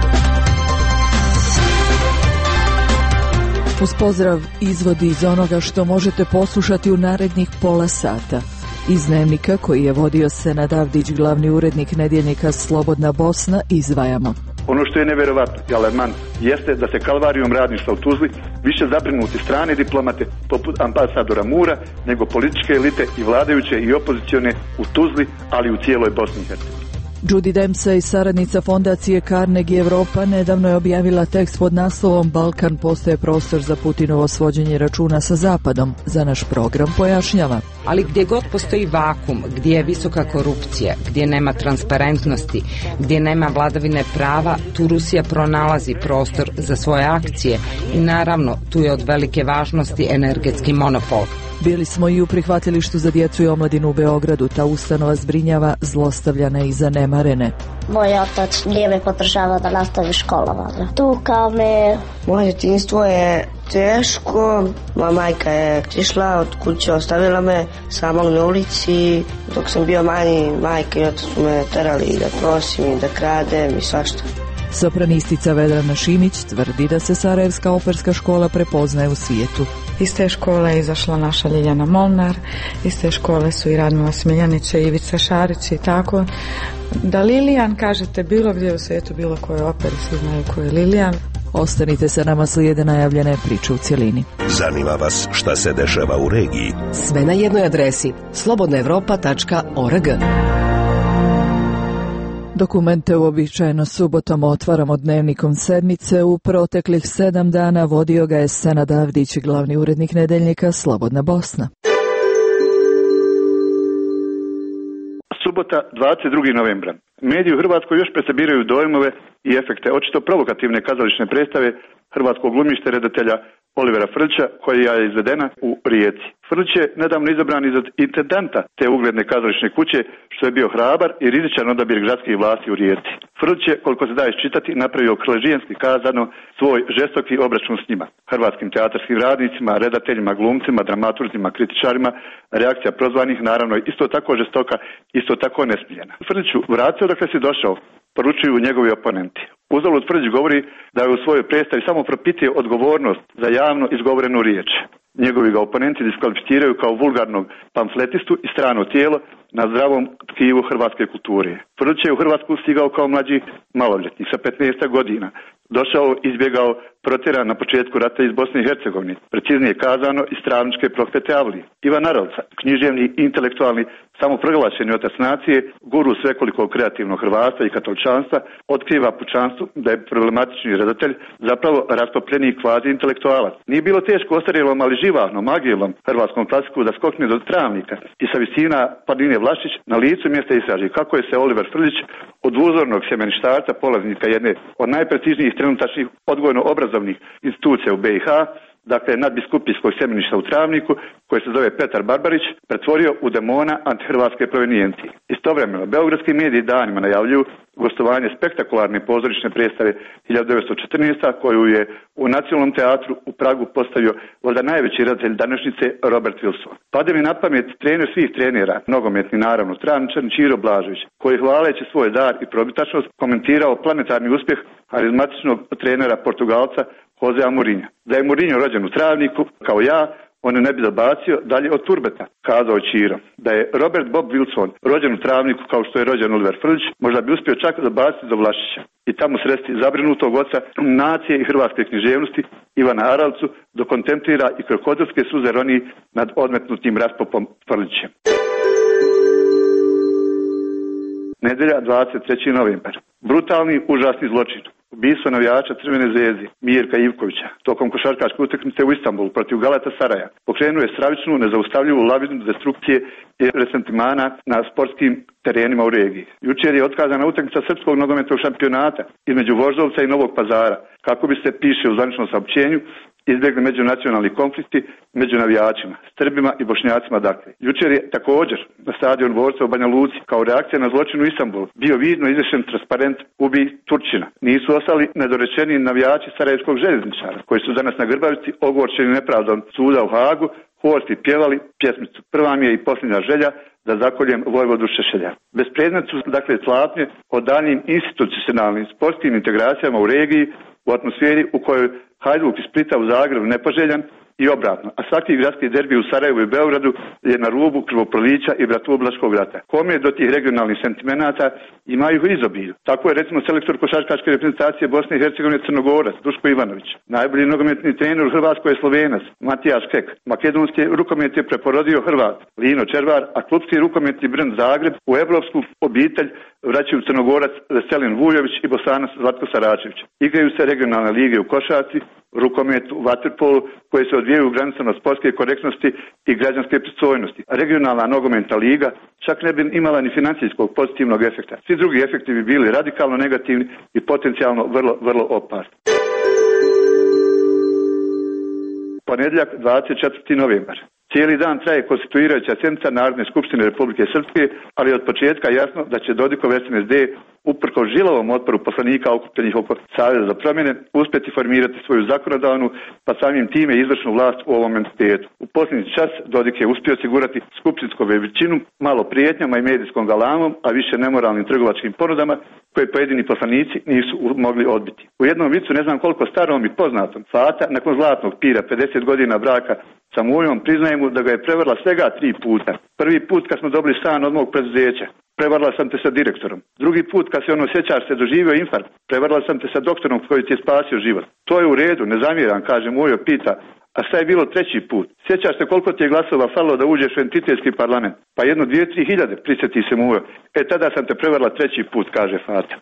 Uz pozdrav izvodi iz onoga što možete poslušati u narednih pola sata. Iz dnevnika koji je vodio Senad Avdić, glavni urednik nedjeljnika Slobodna Bosna, izdvajamo. Ono što je nevjerovatno i alarmantno jeste da se kalvarijom radništva u Tuzli više zabrinuti strane diplomate poput ambasadora Mura nego političke elite i vladajuće i opozicione u Tuzli, ali u cijeloj Bosni i Hercegovini. Judy Dempsey, saradnica fondacije Carnegie Europa, nedavno je objavila tekst pod naslovom Balkan postaje prostor za Putinovo svođenje računa sa Zapadom. Za naš program pojašnjava. Ali gdje god postoji vakum, gdje je visoka korupcija, gdje nema transparentnosti, gdje nema vladavine prava, tu Rusija pronalazi prostor za svoje akcije i naravno tu je od velike važnosti energetski monopol. Bili smo i u prihvatilištu za djecu i omladinu u Beogradu. Ta ustanova zbrinjava zlostavljane i zanemarene. Moj otac nije me podržavao da nastavi školovanje. Tukao me. Moje djetinjstvo je teško. Moja majka je otišla od kuće, ostavila me samog na ulici. Dok sam bio manji, majka i otac su me terali da prosim i da kradem i svašta. Sopranistica Vedrana Šimić tvrdi da se Sarajevska operska škola prepoznaje u svijetu. Iz te škole je izašla naša Ljiljana Molnar, iz te škole su i Radmila Smiljanić i Ivica Šarić i tako. Da Lilijan, kažete bilo gdje u svijetu, bilo koje operi, svi znaju ko je Lilijan. Ostanite sa nama, slijede najavljene priče u cjelini. Zanima vas šta se dešava u regiji? Sve na jednoj adresi slobodnaevropa.org. Dokumente uobičajeno subotom otvaramo dnevnikom sedmice. U proteklih 7 dana vodio ga je Senad Avdić, glavni urednik nedjeljnika Slobodna Bosna. Subota, 22. novembra. Mediji u Hrvatskoj još presabiraju dojmove i efekte očito provokativne kazališne predstave hrvatskog glumište redatelja Olivera Frljića, koja je izvedena u Rijeci. Frljić je nedavno izabran za intendanta te ugledne kazališne kuće, što je bio hrabar i rizičan odabir gradskih vlasti u Rijeci. Frljić je, koliko se da iščitati, napravio kležijanski kazano svoj žestoki obračun s njima. Hrvatskim teatarskim radnicima, redateljima, glumcima, dramaturzima, kritičarima, reakcija prozvanih, naravno isto tako žestoka, isto tako nesmiljena. Frljiću, vratio dakle si došao, poručuju njegovi oponenti. Uzalud Frljić govori da je u svojoj predstavi samo propitio odgovornost za javno izgovorenu riječ. Njegovi ga oponenti diskvalificiraju kao vulgarnog pamfletistu i strano tijelo na zdravom tkivu hrvatske kulture. Frljić je u Hrvatsku stigao kao mlađi maloljetnik sa 15 godina. Došao, izbjegao, protjeran na početku rata iz Bosne i Hercegovine, preciznije kazano iz Travničke profete Avlije. Ivan Aralca, književni i intelektualni samoproglašeni otac nacije, guru svekolikog kreativnog hrvatstva i katoličanstva, otkriva pučanstvu da je problematični redatelj zapravo rastopljeni kvazi intelektualac. Nije bilo teško ostarjelom, ali živahnom, agilnom hrvatskom klasiku da skokne do Travnika i sa visina planine Vlašić na licu mjesta istraži kako je se Oliver Frljić od uzornog sjemeništarca, polaznika jedne od najprestižnijih trenutačnih odgojno-obrazovnih institucija u BiH, dakle nadbiskupijskog sjemeništa u Travniku, koji se zove Petar Barbarić, pretvorio u demona antihrvatske provenijencije. Istovremeno, beogradski mediji danima najavljuju gostovanje spektakularne pozorišne predstave 1914. koju je u Nacionalnom teatru u Pragu postavio valjda najveći redatelj današnjice Robert Wilson. Pade mi na pamet trener svih trenera, nogometni naravno, Travničan Čiro Blažević, koji hvaleći svoj dar i probitačnost komentirao planetarni uspjeh harizmatičnog trenera Portugalca Josea Mourinha. Da je Mourinho rođen u Travniku, kao ja, on ne bi zabacio dalje od turbeta, kazao Čiro. Da je Robert Bob Wilson rođen u Travniku kao što je rođen Oliver Frljić, možda bi uspio čak zabaciti do Vlašića i tamo sresti zabrinutog oca nacije i hrvatske književnosti Ivana Aralcu, dok kontemplira i krokodilske suze roni nad odmetnutim raspopom Frljićem. Nedelja, 23. novembar. Brutalni, užasni zločin. Ubistvo navijača Crvene zvezde Mirka Ivkovića tokom košarkaške utakmice u Istanbulu protiv Galata Saraja pokrenuo je stravičnu, nezaustavljivu lavinu destrukcije i resentimana na sportskim terenima u regiji. Jučer je otkazana utakmica srpskog nogometnog šampionata između Voždovca i Novog Pazara, kako bi se, piše u zvaničnom saopćenju, izbjegli međunacionalni konflikti među navijačima, Srbima i Bošnjacima dakle. Jučer je također na stadion Dvorca u Banja Luci kao reakcija na zločin u Istanbulu bio vidno izvješen transparent ubij Turčina. Nisu ostali nedorečeni navijači sarajevskog željezničara koji su danas na Grbavici ogorčeni nepravdom suda u Hagu horski pjevali pjesmicu "Prva mi je i posljednja želja da zakoljem vojvodu Šešelja". Bespredmet su dakle tlapnje o daljnjim institucionalnim sportskim integracijama u regiji, u atmosferi u kojoj Hajduk iz Splita u Zagrebu nepoželjan i obratno, a svaki gradski derbi u Sarajevu i Beogradu je na rubu krvoprolića i bratoubilačkog rata. Kome do tih regionalnih sentimenata imaju izobilju. Tako je recimo selektor košarkaške reprezentacije Bosne i Hercegovine Crnogorac Duško Ivanović. Najbolji nogometni trener u Hrvatskoj je Slovenac Matijaš Kek. Makedonski rukomet je preporodio Hrvat Lino Červar, a klubski rukometni brend Zagreb u evropsku obitelj vraćaju Crnogorac Veselin Vujović i Bosanac Zlatko Saračević. Igraju se regionalne lige u košarci, rukometu, vaterpolu, koje se odvijaju u granicama sportske korektnosti i građanske pristojnosti. Regionalna nogometna liga čak ne bi imala ni financijskog pozitivnog efekta. Svi drugi efekti bi bili radikalno negativni i potencijalno vrlo opasni. Ponedjeljak 24. novembar. Cijeli dan traje konstituirajuća sjednica Narodne skupštine Republike Srpske, ali od početka jasno da će Dodikov SNSD uprkos žilavom otporu poslanika okupljenih oko Saveza za promjene uspjeti formirati svoju zakonodavnu, pa samim time izvršnu vlast u ovom entitetu. U posljednji čas Dodik je uspio osigurati skupštinsku većinu, malo prijetnjama i medijskom galamom, a više nemoralnim trgovačkim ponudama koje pojedini poslanici nisu mogli odbiti. U jednom vicu, ne znam koliko starom i poznatom, Fata nakon zlatnog pira 50 godina braka sa Mujom priznaje mu da ga je prevarila svega 3 puta. Prvi put kad smo dobili stan od mog preduzeća, prevarila sam te sa direktorom. Drugi put kad se sjećaš se doživio infarkt, prevarila sam te sa doktorom koji ti je spasio život. To je u redu, ne zamjeram, kaže Mujo, pita. A šta je bilo 3. put? Sjećaš se koliko ti je glasova falilo da uđeš u entitetski parlament? Pa 1, 2, 3 hiljade, prisjeti se Mujo. Tada sam te prevarila 3. put, kaže Fata.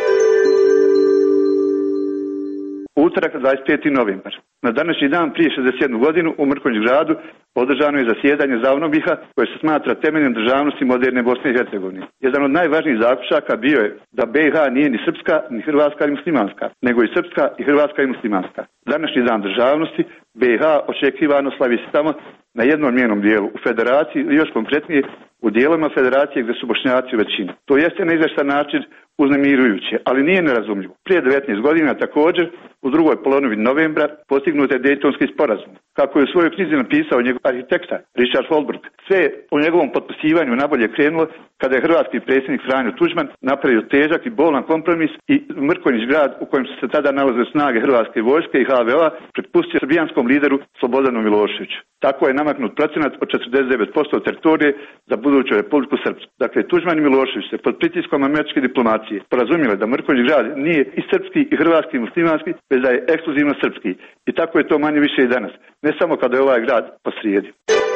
Utorak 25. novembar. Na današnji dan prije 61 godinu u Mrkonjić-gradu održano je zasjedanje ZAVNOBiH-a koje se smatra temeljem državnosti moderne Bosne i Hercegovine. Jedan od najvažnijih zaključaka bio je da BiH nije ni srpska, ni hrvatska, ni muslimanska, nego i srpska i hrvatska i muslimanska. Današnji dan državnosti BiH očekivano slavi se samo na jednom njenom dijelu, u federaciji i još konkretnije u dijelovima federacije gdje su Bošnjaci u većini. To jeste na izvjestan način uznemirujuće, ali nije nerazumljivo. Prije 19 godina također, u drugoj polovini novembra, postignut je Dejtonski sporazum. Kako je u svojoj knjizi napisao njegov arhitekta Richard Holbrooke, sve je u njegovom potpisivanju nabolje krenulo kada je hrvatski predsjednik Franjo Tuđman napravio težak i bolan kompromis i Mrkonjić grad u kojem su se tada nalazile snage hrvatske vojske i HVO-a prepustio srbijanskom lideru Slobodanu Miloševiću. Tako je namaknut procenat od 49% teritorije za buduću Republiku Srpsku. Dakle, Tuđman i Milošević se pod pritiskom američke diplomacije porazumjeli da Mrkonjić grad nije i srpski i hrvatski i muslimanski, već da je ekskluzivno srpski. I tako je to manje više i danas, ne samo kada je ovaj grad posrijedi.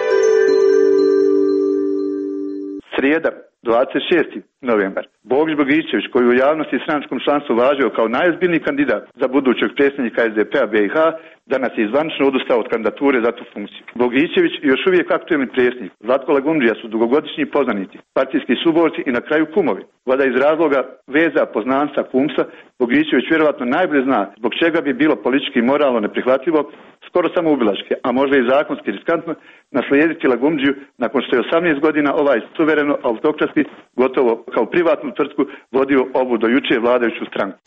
Srijeda, 26. novembar. Bogić Bogićević, koji u javnosti i stranačkom članstvu važio kao najozbiljniji kandidat za budućeg predsjednika SDP-a BiH, danas je zvanično odustao od kandidature za tu funkciju. Bogićević i još uvijek aktuelni predsjednik Zlatko Lagundžija su dugogodišnji poznanici, partijski suborci i na kraju kumovi. Vada iz razloga veza, poznanstva, kumsa, Bogićević vjerovatno najbolje zna zbog čega bi bilo politički i moralno neprihvatljivo, skoro samoubilački, a možda i zakonski riskantno, naslijediti Lagundžiju nakon što je 18 godina ovaj suvereno autokratski, gotovo kao privatnu tvrtku, vodio ovu do jučer vladajuću stranku.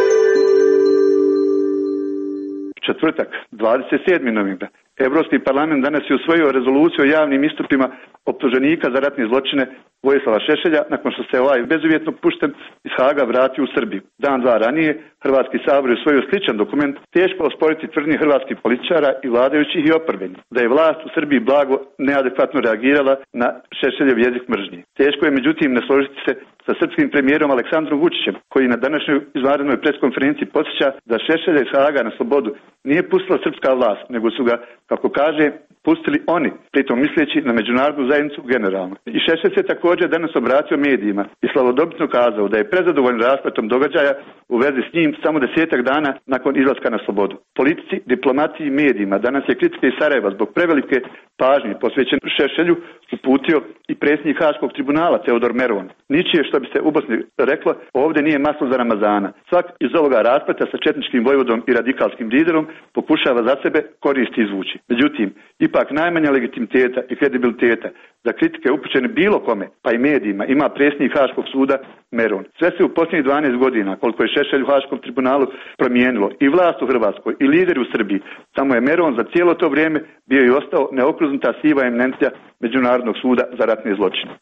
Četvrtak, 27. novembra. Europski parlament danas je usvojio rezoluciju o javnim istupima optuženika za ratne zločine Vojislava Šešelja nakon što se ovaj bezuvjetno pušten iz Haga vratio u Srbiju. Dan, dva ranije Hrvatski sabor je usvojio sličan dokument, teško osporiti tvrdnje hrvatskih političara i vladajućih i oporbenih, da je vlast u Srbiji blago neadekvatno reagirala na Šešeljev jezik mržnje. Teško je međutim ne složiti se sa srpskim premijerom Aleksandrom Vučićem, koji na današnjoj izvanrednoj preskonferenciji podsjeća da Šešelja iz Haga na slobodu nije pustila srpska vlast, nego su ga, kako kaže, pustili oni, pritom misleći na međunarodnu zajednicu generalno. I Šešelj se također danas obratio medijima i slavodobitno kazao da je prezadovoljan raspletom događaja u vezi s njim samo 10 dana nakon izlaska na slobodu. Politici, diplomaciji i medijima danas je kritika iz Sarajeva zbog prevelike pažnje posvećen Šešelju uputio i predsjednik Haškog tribunala Teodor Meron. Ničije, što bi se u Bosni reklo, ovdje nije maslo za Ramazana. Svak iz ovoga raspleta sa četničkim vojvodom i radikalskim liderom pokušava za sebe koristi izvući. Međutim, ipak najmanja legitimiteta i kredibiliteta za kritike upućene bilo kome, pa i medijima, ima predsjednik Haškog suda Meron. Sve se u posljednjih 12 godina, koliko je Šešelj u Haškom tribunalu promijenilo, i vlast u Hrvatskoj i lideri u Srbiji, samo je Meron za cijelo to vrijeme bio i ostao neokruznuta siva eminencija Međunarodnog suda za ratne zločine.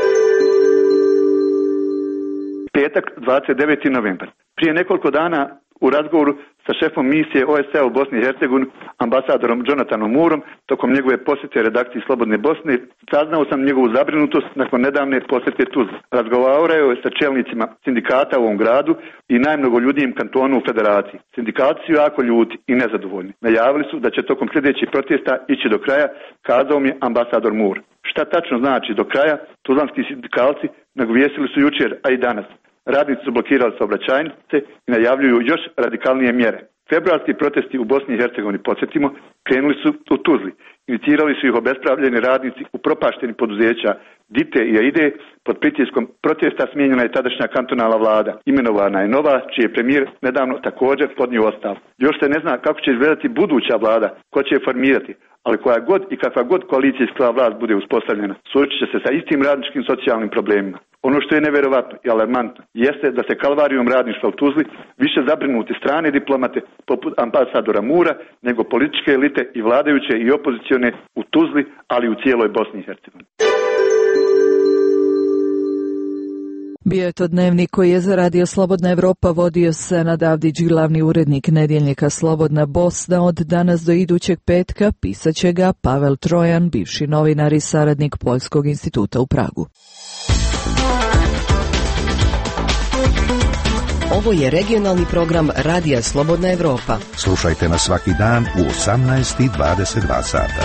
Petak, 29. novembar. Prije nekoliko dana u razgovoru sa šefom misije OSCE u Bosni i Hercegovini, ambasadorom Jonathanom Moorom, tokom njegove posjete redakciji Slobodne Bosne, saznao sam njegovu zabrinutost nakon nedavne posjete Tuzli. Razgovarao je sa čelnicima sindikata u ovom gradu i najmnogoljudnijem kantonu u Federaciji. Sindikati su jako ljuti i nezadovoljni. Najavili su da će tokom sljedećih protesta ići do kraja, kazao mi je ambasador Moore. Šta tačno znači do kraja? Tuzlanski sindikalci nagovijestili su jučer, a i danas. Radnici su blokirali saobraćajnice i najavljuju još radikalnije mjere. Februarski protesti u Bosni i Hercegovini, podsjetimo, krenuli su u Tuzli. Inicirali su ih obespravljeni radnici u propašteni poduzeća Dite i Aide. Pod pritiskom protesta smijenjena je tadašnja kantonalna vlada. Imenovana je nova, čiji je premijer nedavno također podnio ostavku. Još se ne zna kako će izgledati buduća vlada, ko će je formirati, ali koja god i kakva god koalicijska vlast bude uspostavljena, suočit će se sa istim radničkim socijalnim problemima. Ono što je nevjerovatno i alarmantno jeste da se kalvarijom radništva u Tuzli više zabrinuti strane diplomate poput ambasadora Moora nego političke elite i vladajuće i opozicione u Tuzli, ali i u cijeloj Bosni i Hercegovini. Bio je to dnevnik koji je za Radio Slobodna Evropa vodio Senad Avdić, glavni urednik nedjeljnika Slobodna Bosna. Od danas do idućeg petka pisat će ga Pavel Trojan, bivši novinar i saradnik Poljskog instituta u Pragu. Ovo je regionalni program Radija Slobodna Evropa. Slušajte nas svaki dan u 18:22 sata.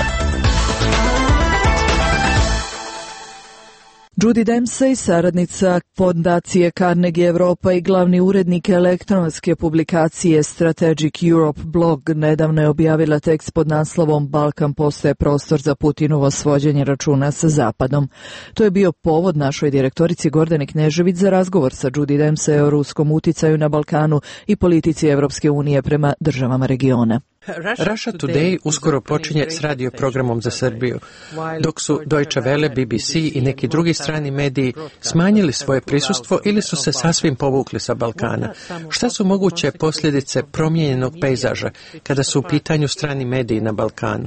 Judy Dempsey, saradnica fondacije Carnegie Europa i glavni urednik elektronske publikacije Strategic Europe blog, nedavno je objavila tekst pod naslovom Balkan postaje prostor za Putinovo svođenje računa sa Zapadom. To je bio povod našoj direktorici Gordani Knežević za razgovor sa Judy Dempsey o ruskom uticaju na Balkanu i politici Evropske unije prema državama regiona. Russia Today uskoro počinje s radioprogramom za Srbiju, dok su Deutsche Welle, BBC i neki drugi strani mediji smanjili svoje prisustvo ili su se sasvim povukli sa Balkana. Šta su moguće posljedice promijenjenog pejzaža kada su u pitanju strani mediji na Balkanu?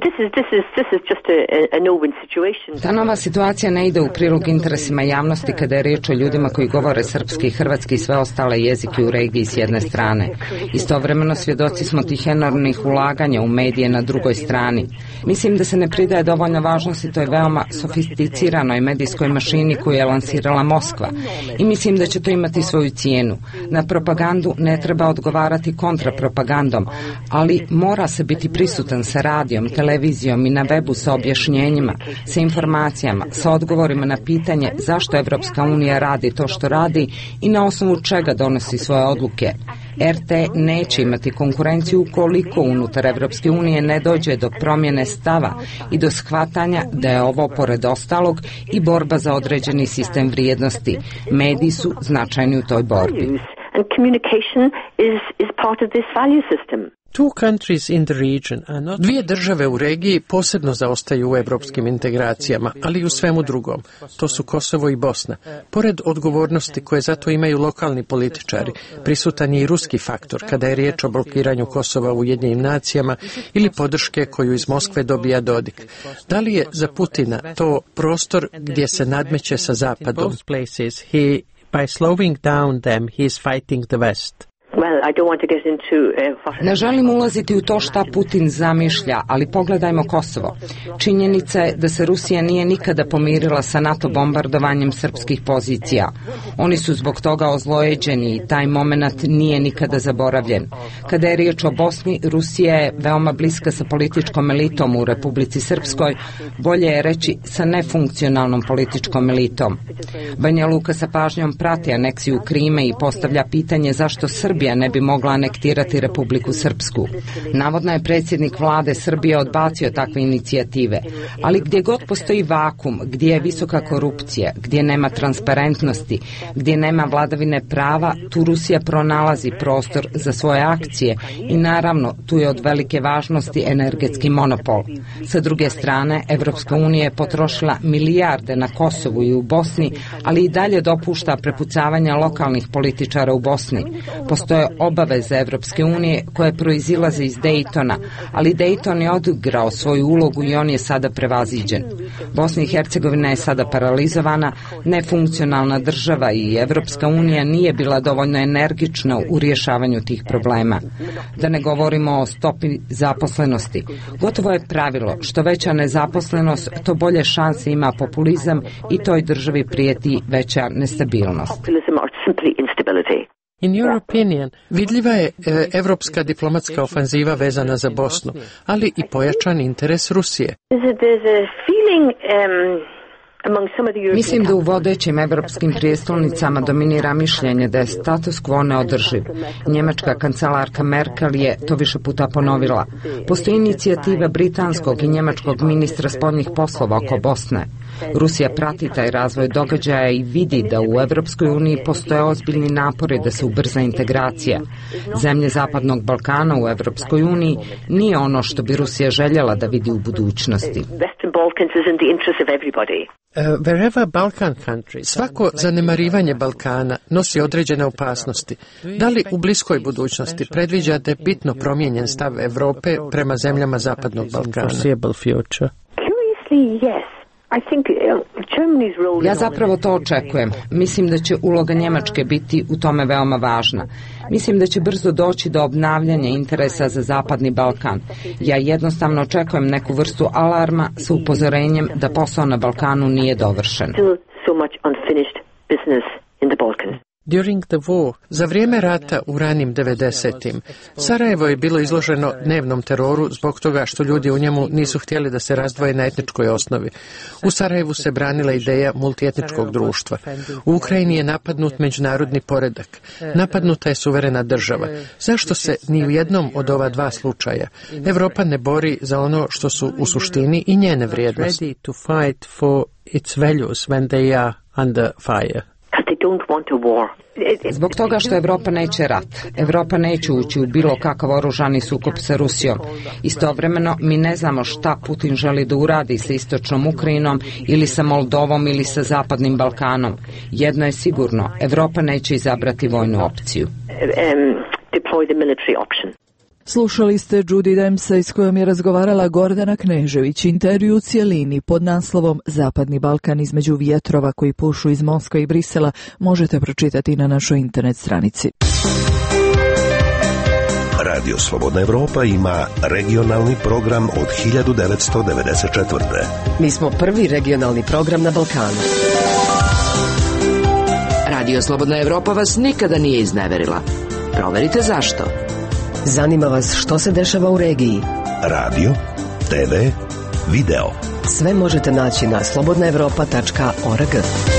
Ta nova situacija ne ide u prilog interesima javnosti kada je riječ o ljudima koji govore srpski, hrvatski i sve ostale jezike u regiji s jedne strane. Istovremeno svjedoci smo tih enormnih ulaganja u medije na drugoj strani. Mislim da se ne pridaje dovoljno važnosti toj veoma sofisticiranoj medijskoj mašini koju je lansirala Moskva i mislim da će to imati svoju cijenu. Na propagandu ne treba odgovarati kontrapropagandom, ali mora se biti prisutan sa radijom, televizijom i na webu sa objašnjenjima, sa informacijama, sa odgovorima na pitanje zašto Evropska unija radi to što radi i na osnovu čega donosi svoje odluke. RT neće imati konkurenciju ukoliko unutar Evropske unije ne dođe do promjene stava i do shvatanja da je ovo, pored ostalog, i borba za određeni sistem vrijednosti. Mediji su značajni u toj borbi. Dvije države u regiji posebno zaostaju u evropskim integracijama, ali i u svemu drugom. To su Kosovo i Bosna. Pored odgovornosti koje zato imaju lokalni političari, prisutan je i ruski faktor kada je riječ o blokiranju Kosova u Ujedinjenim nacijama ili podrške koju iz Moskve dobija Dodik. Da li je za Putina to prostor gdje se nadmeće sa Zapadom? By slowing down them, he is fighting the West. Ne želim ulaziti u to šta Putin zamišlja, ali pogledajmo Kosovo. Činjenica je da se Rusija nije nikada pomirila sa NATO bombardovanjem srpskih pozicija. Oni su zbog toga ozlojeđeni i taj moment nije nikada zaboravljen. Kada je riječ o Bosni, Rusija je veoma bliska sa političkom elitom u Republici Srpskoj, bolje je reći sa nefunkcionalnom političkom elitom. Banja Luka sa pažnjom prati aneksiju Krime i postavlja pitanje zašto Srbija Rusija ne bi mogla anektirati Republiku Srpsku. Navodno je predsjednik vlade Srbije odbacio takve inicijative, ali gdje god postoji vakum, gdje je visoka korupcija, gdje nema transparentnosti, gdje nema vladavine prava, tu Rusija pronalazi prostor za svoje akcije i naravno tu je od velike važnosti energetski monopol. Sa druge strane, Evropska unija je potrošila milijarde na Kosovu i u Bosni, ali i dalje dopušta prepucavanja lokalnih političara u Bosni. Postoje obaveze Evropske unije koje proizilaze iz Dejtona, ali Dejton je odigrao svoju ulogu i on je sada prevaziđen. Bosna i Hercegovina je sada paralizovana, nefunkcionalna država i Evropska unija nije bila dovoljno energična u rješavanju tih problema. Da ne govorimo o stopi zaposlenosti. Gotovo je pravilo, što veća nezaposlenost, to bolje šanse ima populizam i toj državi prijeti veća nestabilnost. In your opinion, vidljiva je evropska diplomatska ofanziva vezana za Bosnu, ali i pojačan interes Rusije. Mislim da u vodećim evropskim prijestolnicama dominira mišljenje da je status quo neodrživ. Njemačka kancelarka Merkel je to više puta ponovila. Postoji inicijativa britanskog i njemačkog ministra spoljnih poslova oko Bosne. Rusija prati taj razvoj događaja i vidi da u Evropskoj uniji postoje ozbiljni napori da se ubrza integracija. Zemlje Zapadnog Balkana u Evropskoj uniji nije ono što bi Rusija željela da vidi u budućnosti. Wherever Balkan countries, svako zanemarivanje Balkana nosi određene opasnosti. Da li u bliskoj budućnosti predviđate bitno promijenjen stav Europe prema zemljama Zapadnog Balkana? Ja zapravo to očekujem. Mislim da će uloga Njemačke biti u tome veoma važna. Mislim da će brzo doći do obnavljanja interesa za Zapadni Balkan. Ja jednostavno očekujem neku vrstu alarma sa upozorenjem da posao na Balkanu nije dovršen. During the war, za vrijeme rata u ranim 90-im, Sarajevo je bilo izloženo dnevnom teroru zbog toga što ljudi u njemu nisu htjeli da se razdvoje na etničkoj osnovi. U Sarajevu se branila ideja multietničkog društva. U Ukrajini je napadnut međunarodni poredak. Napadnuta je suverena država. Zašto se ni u jednom od ova dva slučaja Europa ne bori za ono što su u suštini i njene vrijednosti? Zbog toga što Europa neće rat. Europa neće ući u bilo kakav oružani sukob sa Rusijom. Istovremeno mi ne znamo šta Putin želi da uradi sa istočnom Ukrajinom ili sa Moldovom ili sa Zapadnim Balkanom. Jedno je sigurno, Europa neće izabrati vojnu opciju. Slušali ste Judy Demsa s kojom je razgovarala Gordana Knežević. Intervju u cijelini pod naslovom Zapadni Balkan između vjetrova koji pušu iz Moskve i Brisela možete pročitati na našoj internet stranici. Radio Slobodna Evropa ima regionalni program od 1994. Mi smo prvi regionalni program na Balkanu. Radio Slobodna Evropa vas nikada nije izneverila. Proverite zašto. Zanima vas što se dešava u regiji? Radio, TV, video. Sve možete naći na slobodnaevropa.org.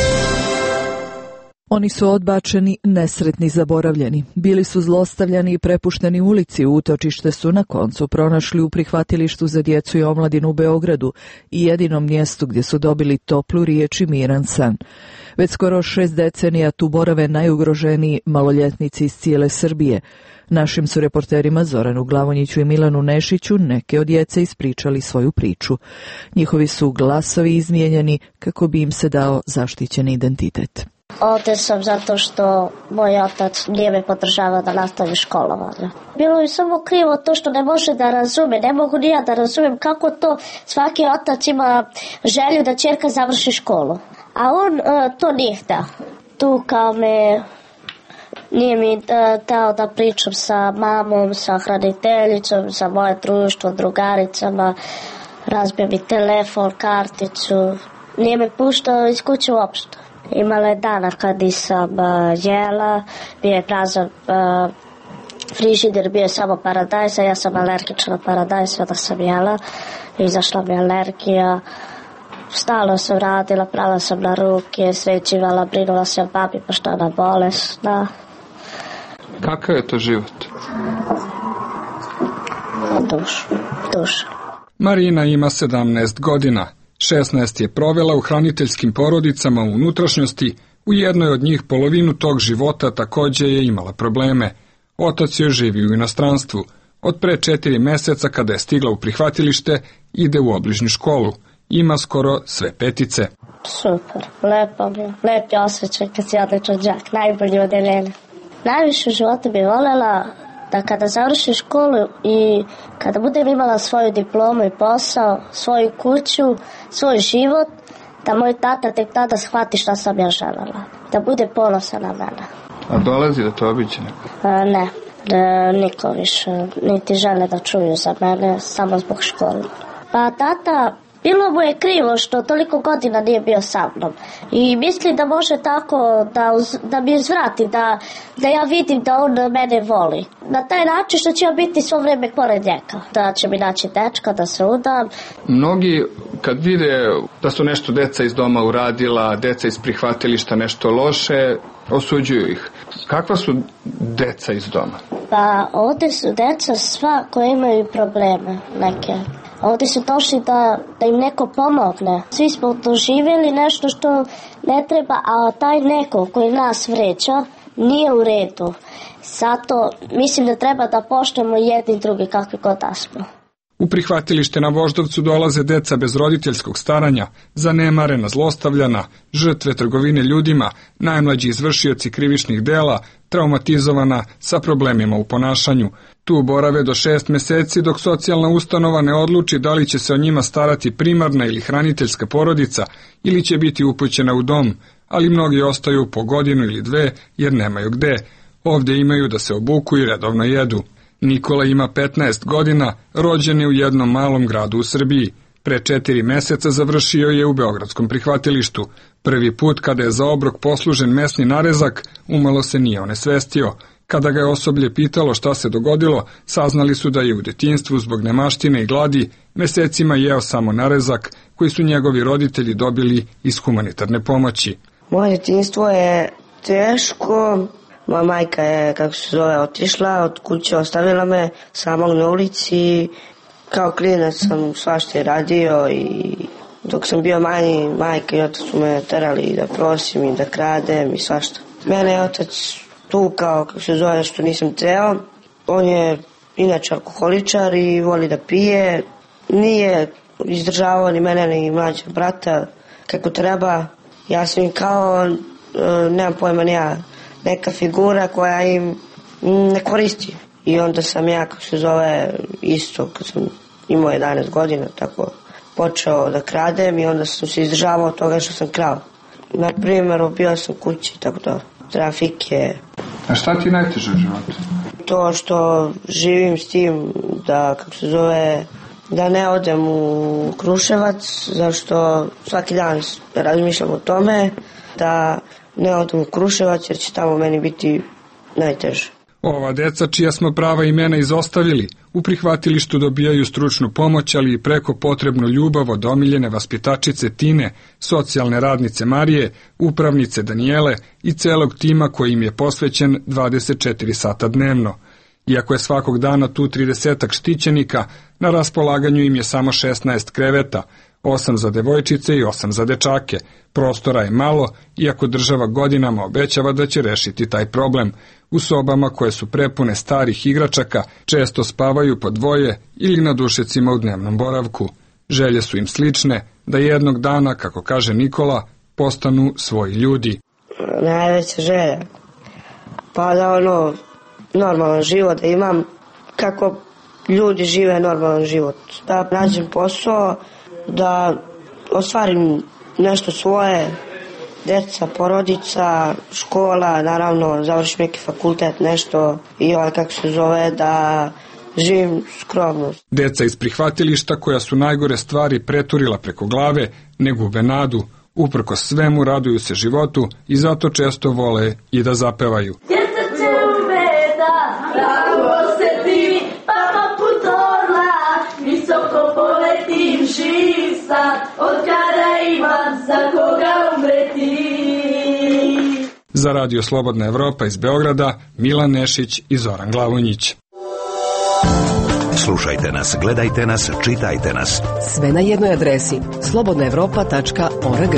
Oni su odbačeni, nesretni, zaboravljeni. Bili su zlostavljani i prepušteni ulici, utočište su na koncu pronašli u prihvatilištu za djecu i omladinu u Beogradu i jedinom mjestu gdje su dobili toplu riječ i miran san. Već skoro 6 decenija tu borave najugroženiji maloljetnici iz cijele Srbije. Našim su reporterima Zoranu Glavonjiću i Milanu Nešiću neke od djece ispričali svoju priču. Njihovi su glasovi izmijenjeni kako bi im se dao zaštićeni identitet. Ovdje sam zato što moj otac nije me podržavao da nastavim školovanje. Bilo mi samo krivo to što ne može da razume, ne mogu ni ja da razumem kako to svaki otac ima želju da ćerka završi školu. A on to nije htio. Tu kao me nije mi dao da pričam sa mamom, sa hraniteljicom, sa moje društvo, drugaricama, razbio mi telefon, karticu. Nije me puštao iz kuće uopšte. Imala je dana kad nisam jela, bio je prazan frižider, bio je samo paradajz, a ja sam alergična na paradajz, sve da sam jela, izašla mi alergija. Stalno sam radila, prala sam na ruke, svećivala, brinula se o babi pošto ona bolesna. Kakav je to život? Duša. Marina ima 17 godina. 16 je provela u hraniteljskim porodicama u unutrašnjosti. U jednoj od njih polovinu tog života takođe je imala probleme. Otac joj živi u inostranstvu. Od pre 4 meseca kada je stigla u prihvatilište, ide u obližnju školu. Ima skoro sve 5. Super, lepo bi. Lep je osjećaj kad si odličan đak, najbolji odeljenje. Najviše u životu bi voljela da kada završim školu i kada budem imala svoju diplomu i posao, svoju kuću, svoj život, da moj tata tek tada shvati šta sam ja želela. Da bude ponosan na mene. A dolazi da to obiđe? Ne, niko više, niti žele da čuju za mene, samo zbog škole. Pa tata, bilo mu je krivo što toliko godina nije bio sa mnom i misli da može tako da mi izvrati, da ja vidim da on mene voli. Na taj način što će ja biti svo vreme pored njega, da će mi naći dečka, da se udam. Mnogi kad vide da su nešto deca iz doma uradila, deca iz prihvatilišta nešto loše, osuđuju ih. Kakva su deca iz doma? Pa ovdje su deca sva koje imaju probleme neke. Ovdje su došli da im neko pomogne. Svi smo doživjeli nešto što ne treba, a taj neko koji nas vređa nije u redu. Zato mislim da treba da poštujemo jedni drugi kakvi god da smo. U prihvatilište na Voždovcu dolaze deca bez roditeljskog staranja, zanemarena, zlostavljana, žrtve trgovine ljudima, najmlađi izvršioci krivičnih dela, traumatizovana sa problemima u ponašanju. Tu borave do 6 meseci dok socijalna ustanova ne odluči da li će se o njima starati primarna ili hraniteljska porodica ili će biti upućena u dom, ali mnogi ostaju po godinu ili 2 jer nemaju gde. Ovde imaju da se obuku i redovno jedu. Nikola ima 15 godina, rođen je u jednom malom gradu u Srbiji. Pre 4 meseca završio je u beogradskom prihvatilištu. Prvi put kada je za obrok poslužen mesni narezak, umalo se nije onesvestio. Kada ga je osoblje pitalo šta se dogodilo, saznali su da je u detinjstvu zbog nemaštine i gladi mesecima jeo samo narezak koji su njegovi roditelji dobili iz humanitarne pomoći. Moje detinjstvo je teško. Moja majka je, otišla od kuće, ostavila me samog na ulici. Kao klinac sam svašta radio i dok sam bio manji, majka i otac su me terali da prosim i da kradem i svašta. Mene je otac tukao, što nisam teo. On je inače alkoholičar i voli da pije. Nije izdržavao ni mene ni mlađeg brata kako treba. Ja sam im kao, nemam pojma ni ja, neka figura koja im ne koristi. I onda sam ja, isto, kad sam imao 11 godina, tako počeo da kradem i onda sam se izdržavao od toga što sam krao. Na primjer, bio sam kući, tako da, trafike. A šta ti najteže u životu? To što živim s tim da, da ne odem u Kruševac, zašto svaki dan razmišljam o tome, da ne odem u Kruševac jer će tamo meni biti najteže. Ova deca čija smo prava imena izostavili, u prihvatilištu dobijaju stručnu pomoć, ali i preko potrebnu ljubav od omiljene vaspitačice Tine, socijalne radnice Marije, upravnice Danijele i celog tima koji im je posvećen 24 sata dnevno. Iako je svakog dana tu 30 štićenika, na raspolaganju im je samo 16 kreveta, 8 za devojčice i 8 za dečake. Prostora je malo, iako država godinama obećava da će rešiti taj problem. U sobama koje su prepune starih igračaka često spavaju po dvoje ili na dušecima u dnevnom boravku. Želje su im slične, da jednog dana, kako kaže Nikola, postanu svoji ljudi. Najveća želja, pa da normalan život da imam, kako ljudi žive normalan život. Da nađem posao, da ostvarim nešto svoje, deca, porodica, škola, naravno završim neki fakultet, nešto i da živim skromno. Deca iz prihvatilišta koja su najgore stvari preturila preko glave, ne gube nadu, uprkos svemu raduju se životu i zato često vole i da zapevaju. Za Radio Slobodna Evropa iz Beograda, Milan Nešić i Zoran Glavonjić. Slušajte nas, gledajte nas, čitajte nas. Sve na jednoj adresi slobodnaevropa.org.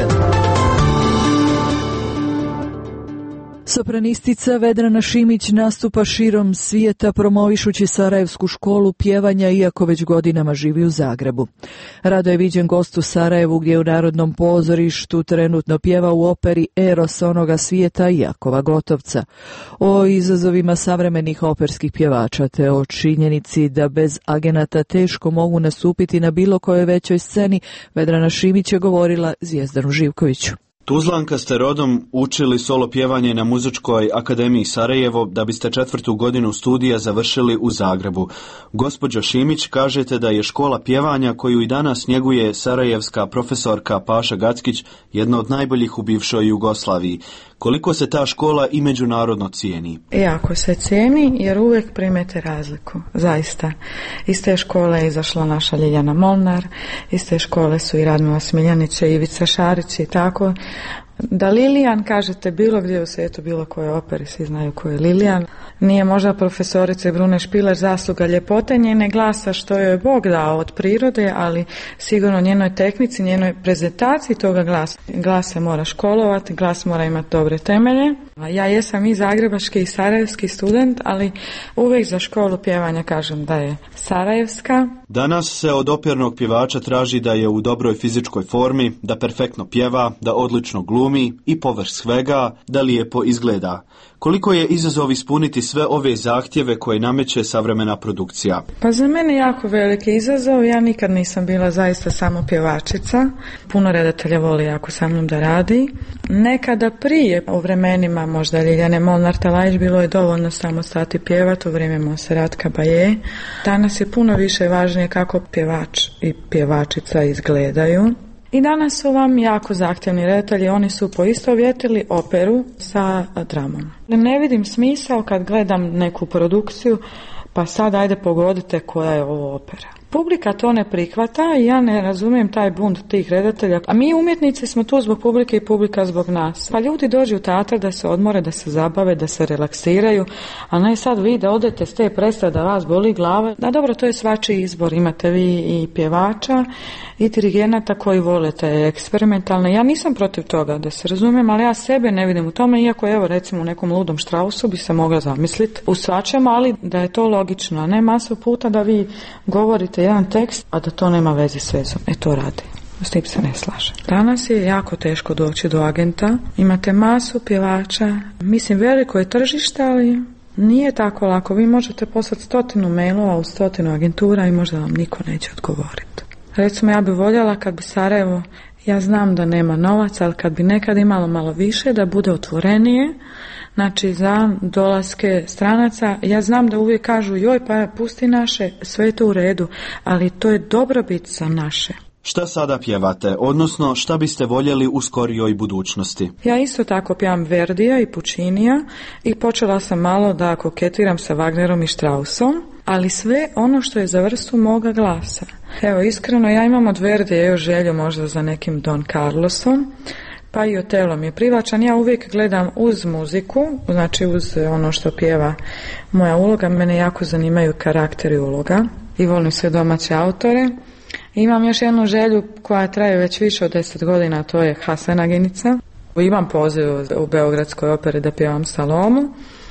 Sopranistica Vedrana Šimić nastupa širom svijeta promovišući Sarajevsku školu pjevanja, iako već godinama živi u Zagrebu. Rado je viđen gost u Sarajevu, gdje u Narodnom pozorištu trenutno pjeva u operi Eros onoga svijeta Jakova Gotovca. O izazovima savremenih operskih pjevača te o činjenici da bez agenata teško mogu nastupiti na bilo kojoj većoj sceni, Vedrana Šimić je govorila Zvijezdanu Živkoviću. Tuzlanka ste rodom, učili solo pjevanje na Muzičkoj akademiji Sarajevo, da biste 4. godinu studija završili u Zagrebu. Gospođo Šimić, kažete da je škola pjevanja koju i danas njeguje sarajevska profesorka Paša Gackić jedna od najboljih u bivšoj Jugoslaviji. Koliko se ta škola i međunarodno cijeni? Jako se cijeni, jer uvijek primete razliku, zaista. Iz te škole je izašla naša Ljiljana Molnar, iz te škole su i Radmila Smiljanić, Ivica Šarić i tako. Da Lilijan, kažete bilo gdje u svijetu, bilo koje operi, svi znaju ko je Lilijan. Nije možda profesorice Brune Špiler zasluga ljepote njene glasa, što joj je Bog dao od prirode, ali sigurno njenoj tehnici, njenoj prezentaciji toga glasa. Glas se mora školovati, glas mora imati dobre temelje. Ja jesam i zagrebački i sarajevski student, ali uvijek za školu pjevanja kažem da je sarajevska. Danas se od opernog pjevača traži da je u dobroj fizičkoj formi, da perfektno pjeva, da odlično glumi i povrh svega da lijepo izgleda. Koliko je izazov ispuniti sve ove zahtjeve koje nameće savremena produkcija? Pa za mene jako veliki izazov. Ja nikad nisam bila zaista samo pjevačica. Puno redatelja voli jako sa mnom da radi. Nekada prije, u vremenima možda Ljiljane Molnar-Talajić, bilo je dovoljno samo stati pjevat, u vrijeme Monserrat Caballé. Danas je puno više važnije kako pjevač i pjevačica izgledaju. I danas su vam jako zahtjevni redatelji, oni su poistovjetili operu sa dramom. Ne vidim smisao kad gledam neku produkciju, pa sad ajde pogodite koja je ovo opera. Publika to ne prihvata i ja ne razumijem taj bunt tih redatelja. A mi umjetnici smo tu zbog publike i publika zbog nas. Pa ljudi dođu u teatr da se odmore, da se zabave, da se relaksiraju, a ne sad vi da odete s te predstave da vas boli glava. Da dobro, to je svačiji izbor. Imate vi i pjevača i dirigenata koji vole te eksperimentalne. Ja nisam protiv toga, da se razumijem, ali ja sebe ne vidim u tome, iako evo recimo u nekom Ludom Strausu bi se mogla zamisliti u svačem, ali da je to logično, a ne masu puta da vi govorite jedan tekst, a da to nema veze s vezom. To radi. S tim se ne slažem. Danas je jako teško doći do agenta. Imate masu pjevača. Mislim, veliko je tržište, ali nije tako lako. Vi možete poslati 100 mailova u 100 agentura i možda vam niko neće odgovoriti. Recimo, ja bi voljela kad bi Sarajevo, ja znam da nema novaca, ali kad bi nekad imalo malo više, da bude otvorenije, znači za dolaske stranaca. Ja znam da uvijek kažu joj pa pusti naše, sve je to u redu, ali to je dobrobit za naše. Šta sada pjevate, odnosno šta biste voljeli u skorijoj budućnosti? Ja isto tako pjevam Verdija i Puccinija i počela sam malo da koketiram sa Wagnerom i Straussom, ali sve ono što je za vrstu moga glasa. Evo, iskreno, ja imam od Verdija još želju možda za nekim Don Carlosom, pa i Otelo mi je privlačan. Ja uvijek gledam uz muziku, znači uz ono što pjeva moja uloga. Mene jako zanimaju karakteri uloga i volim sve domaće autore. Imam još jednu želju koja traje već više od 10 godina, to je Hasenaginica. Imam poziv u Beogradskoj operi da pjevam Salomu.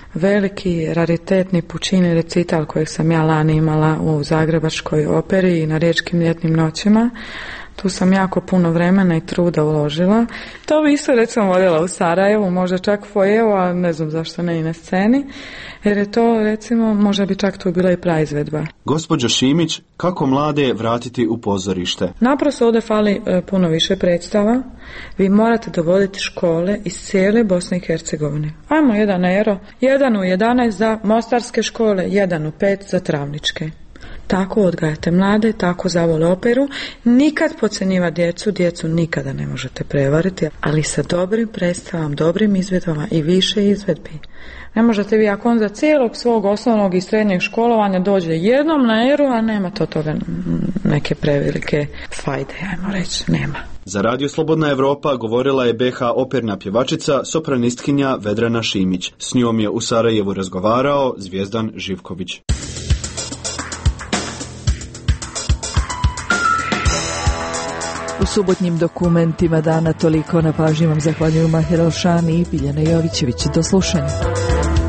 Veliki, raritetni Puccini recital kojeg sam ja lani imala u Zagrebačkoj operi i na Riječkim ljetnim noćima. Tu sam jako puno vremena i truda uložila. To bi isto recimo voljela u Sarajevu, možda čak fojevo, a ne znam zašto ne i na sceni, jer je to recimo, možda bi čak tu bila i praizvedba. Gospođo Šimić, kako mlade vratiti u pozorište? Naprosto ovdje fali puno više predstava. Vi morate dovoditi škole iz cijele Bosne i Hercegovine. Ajmo 1 euro, 1 u 11 za mostarske škole, 1 u 5 za travničke. Tako odgajate mlade, tako zavole operu. Nikad podcjenjiva djecu nikada ne možete prevariti, ali sa dobrim predstavama, dobrim izvedbama i više izvedbi. Ne možete vi ako on za cijelog svog osnovnog i srednjeg školovanja dođe jednom na eru, a nema to toga neke prevelike fajde, ajmo reći, nema. Za Radio Slobodna Evropa govorila je BH operna pjevačica, sopranistkinja Vedrana Šimić. S njom je u Sarajevu razgovarao Zvijezdan Živković. U subotnjim dokumentima dana toliko. Na pažnji vam zahvaljuju Mahir Alšani i Biljana Jovićević. Do slušanja.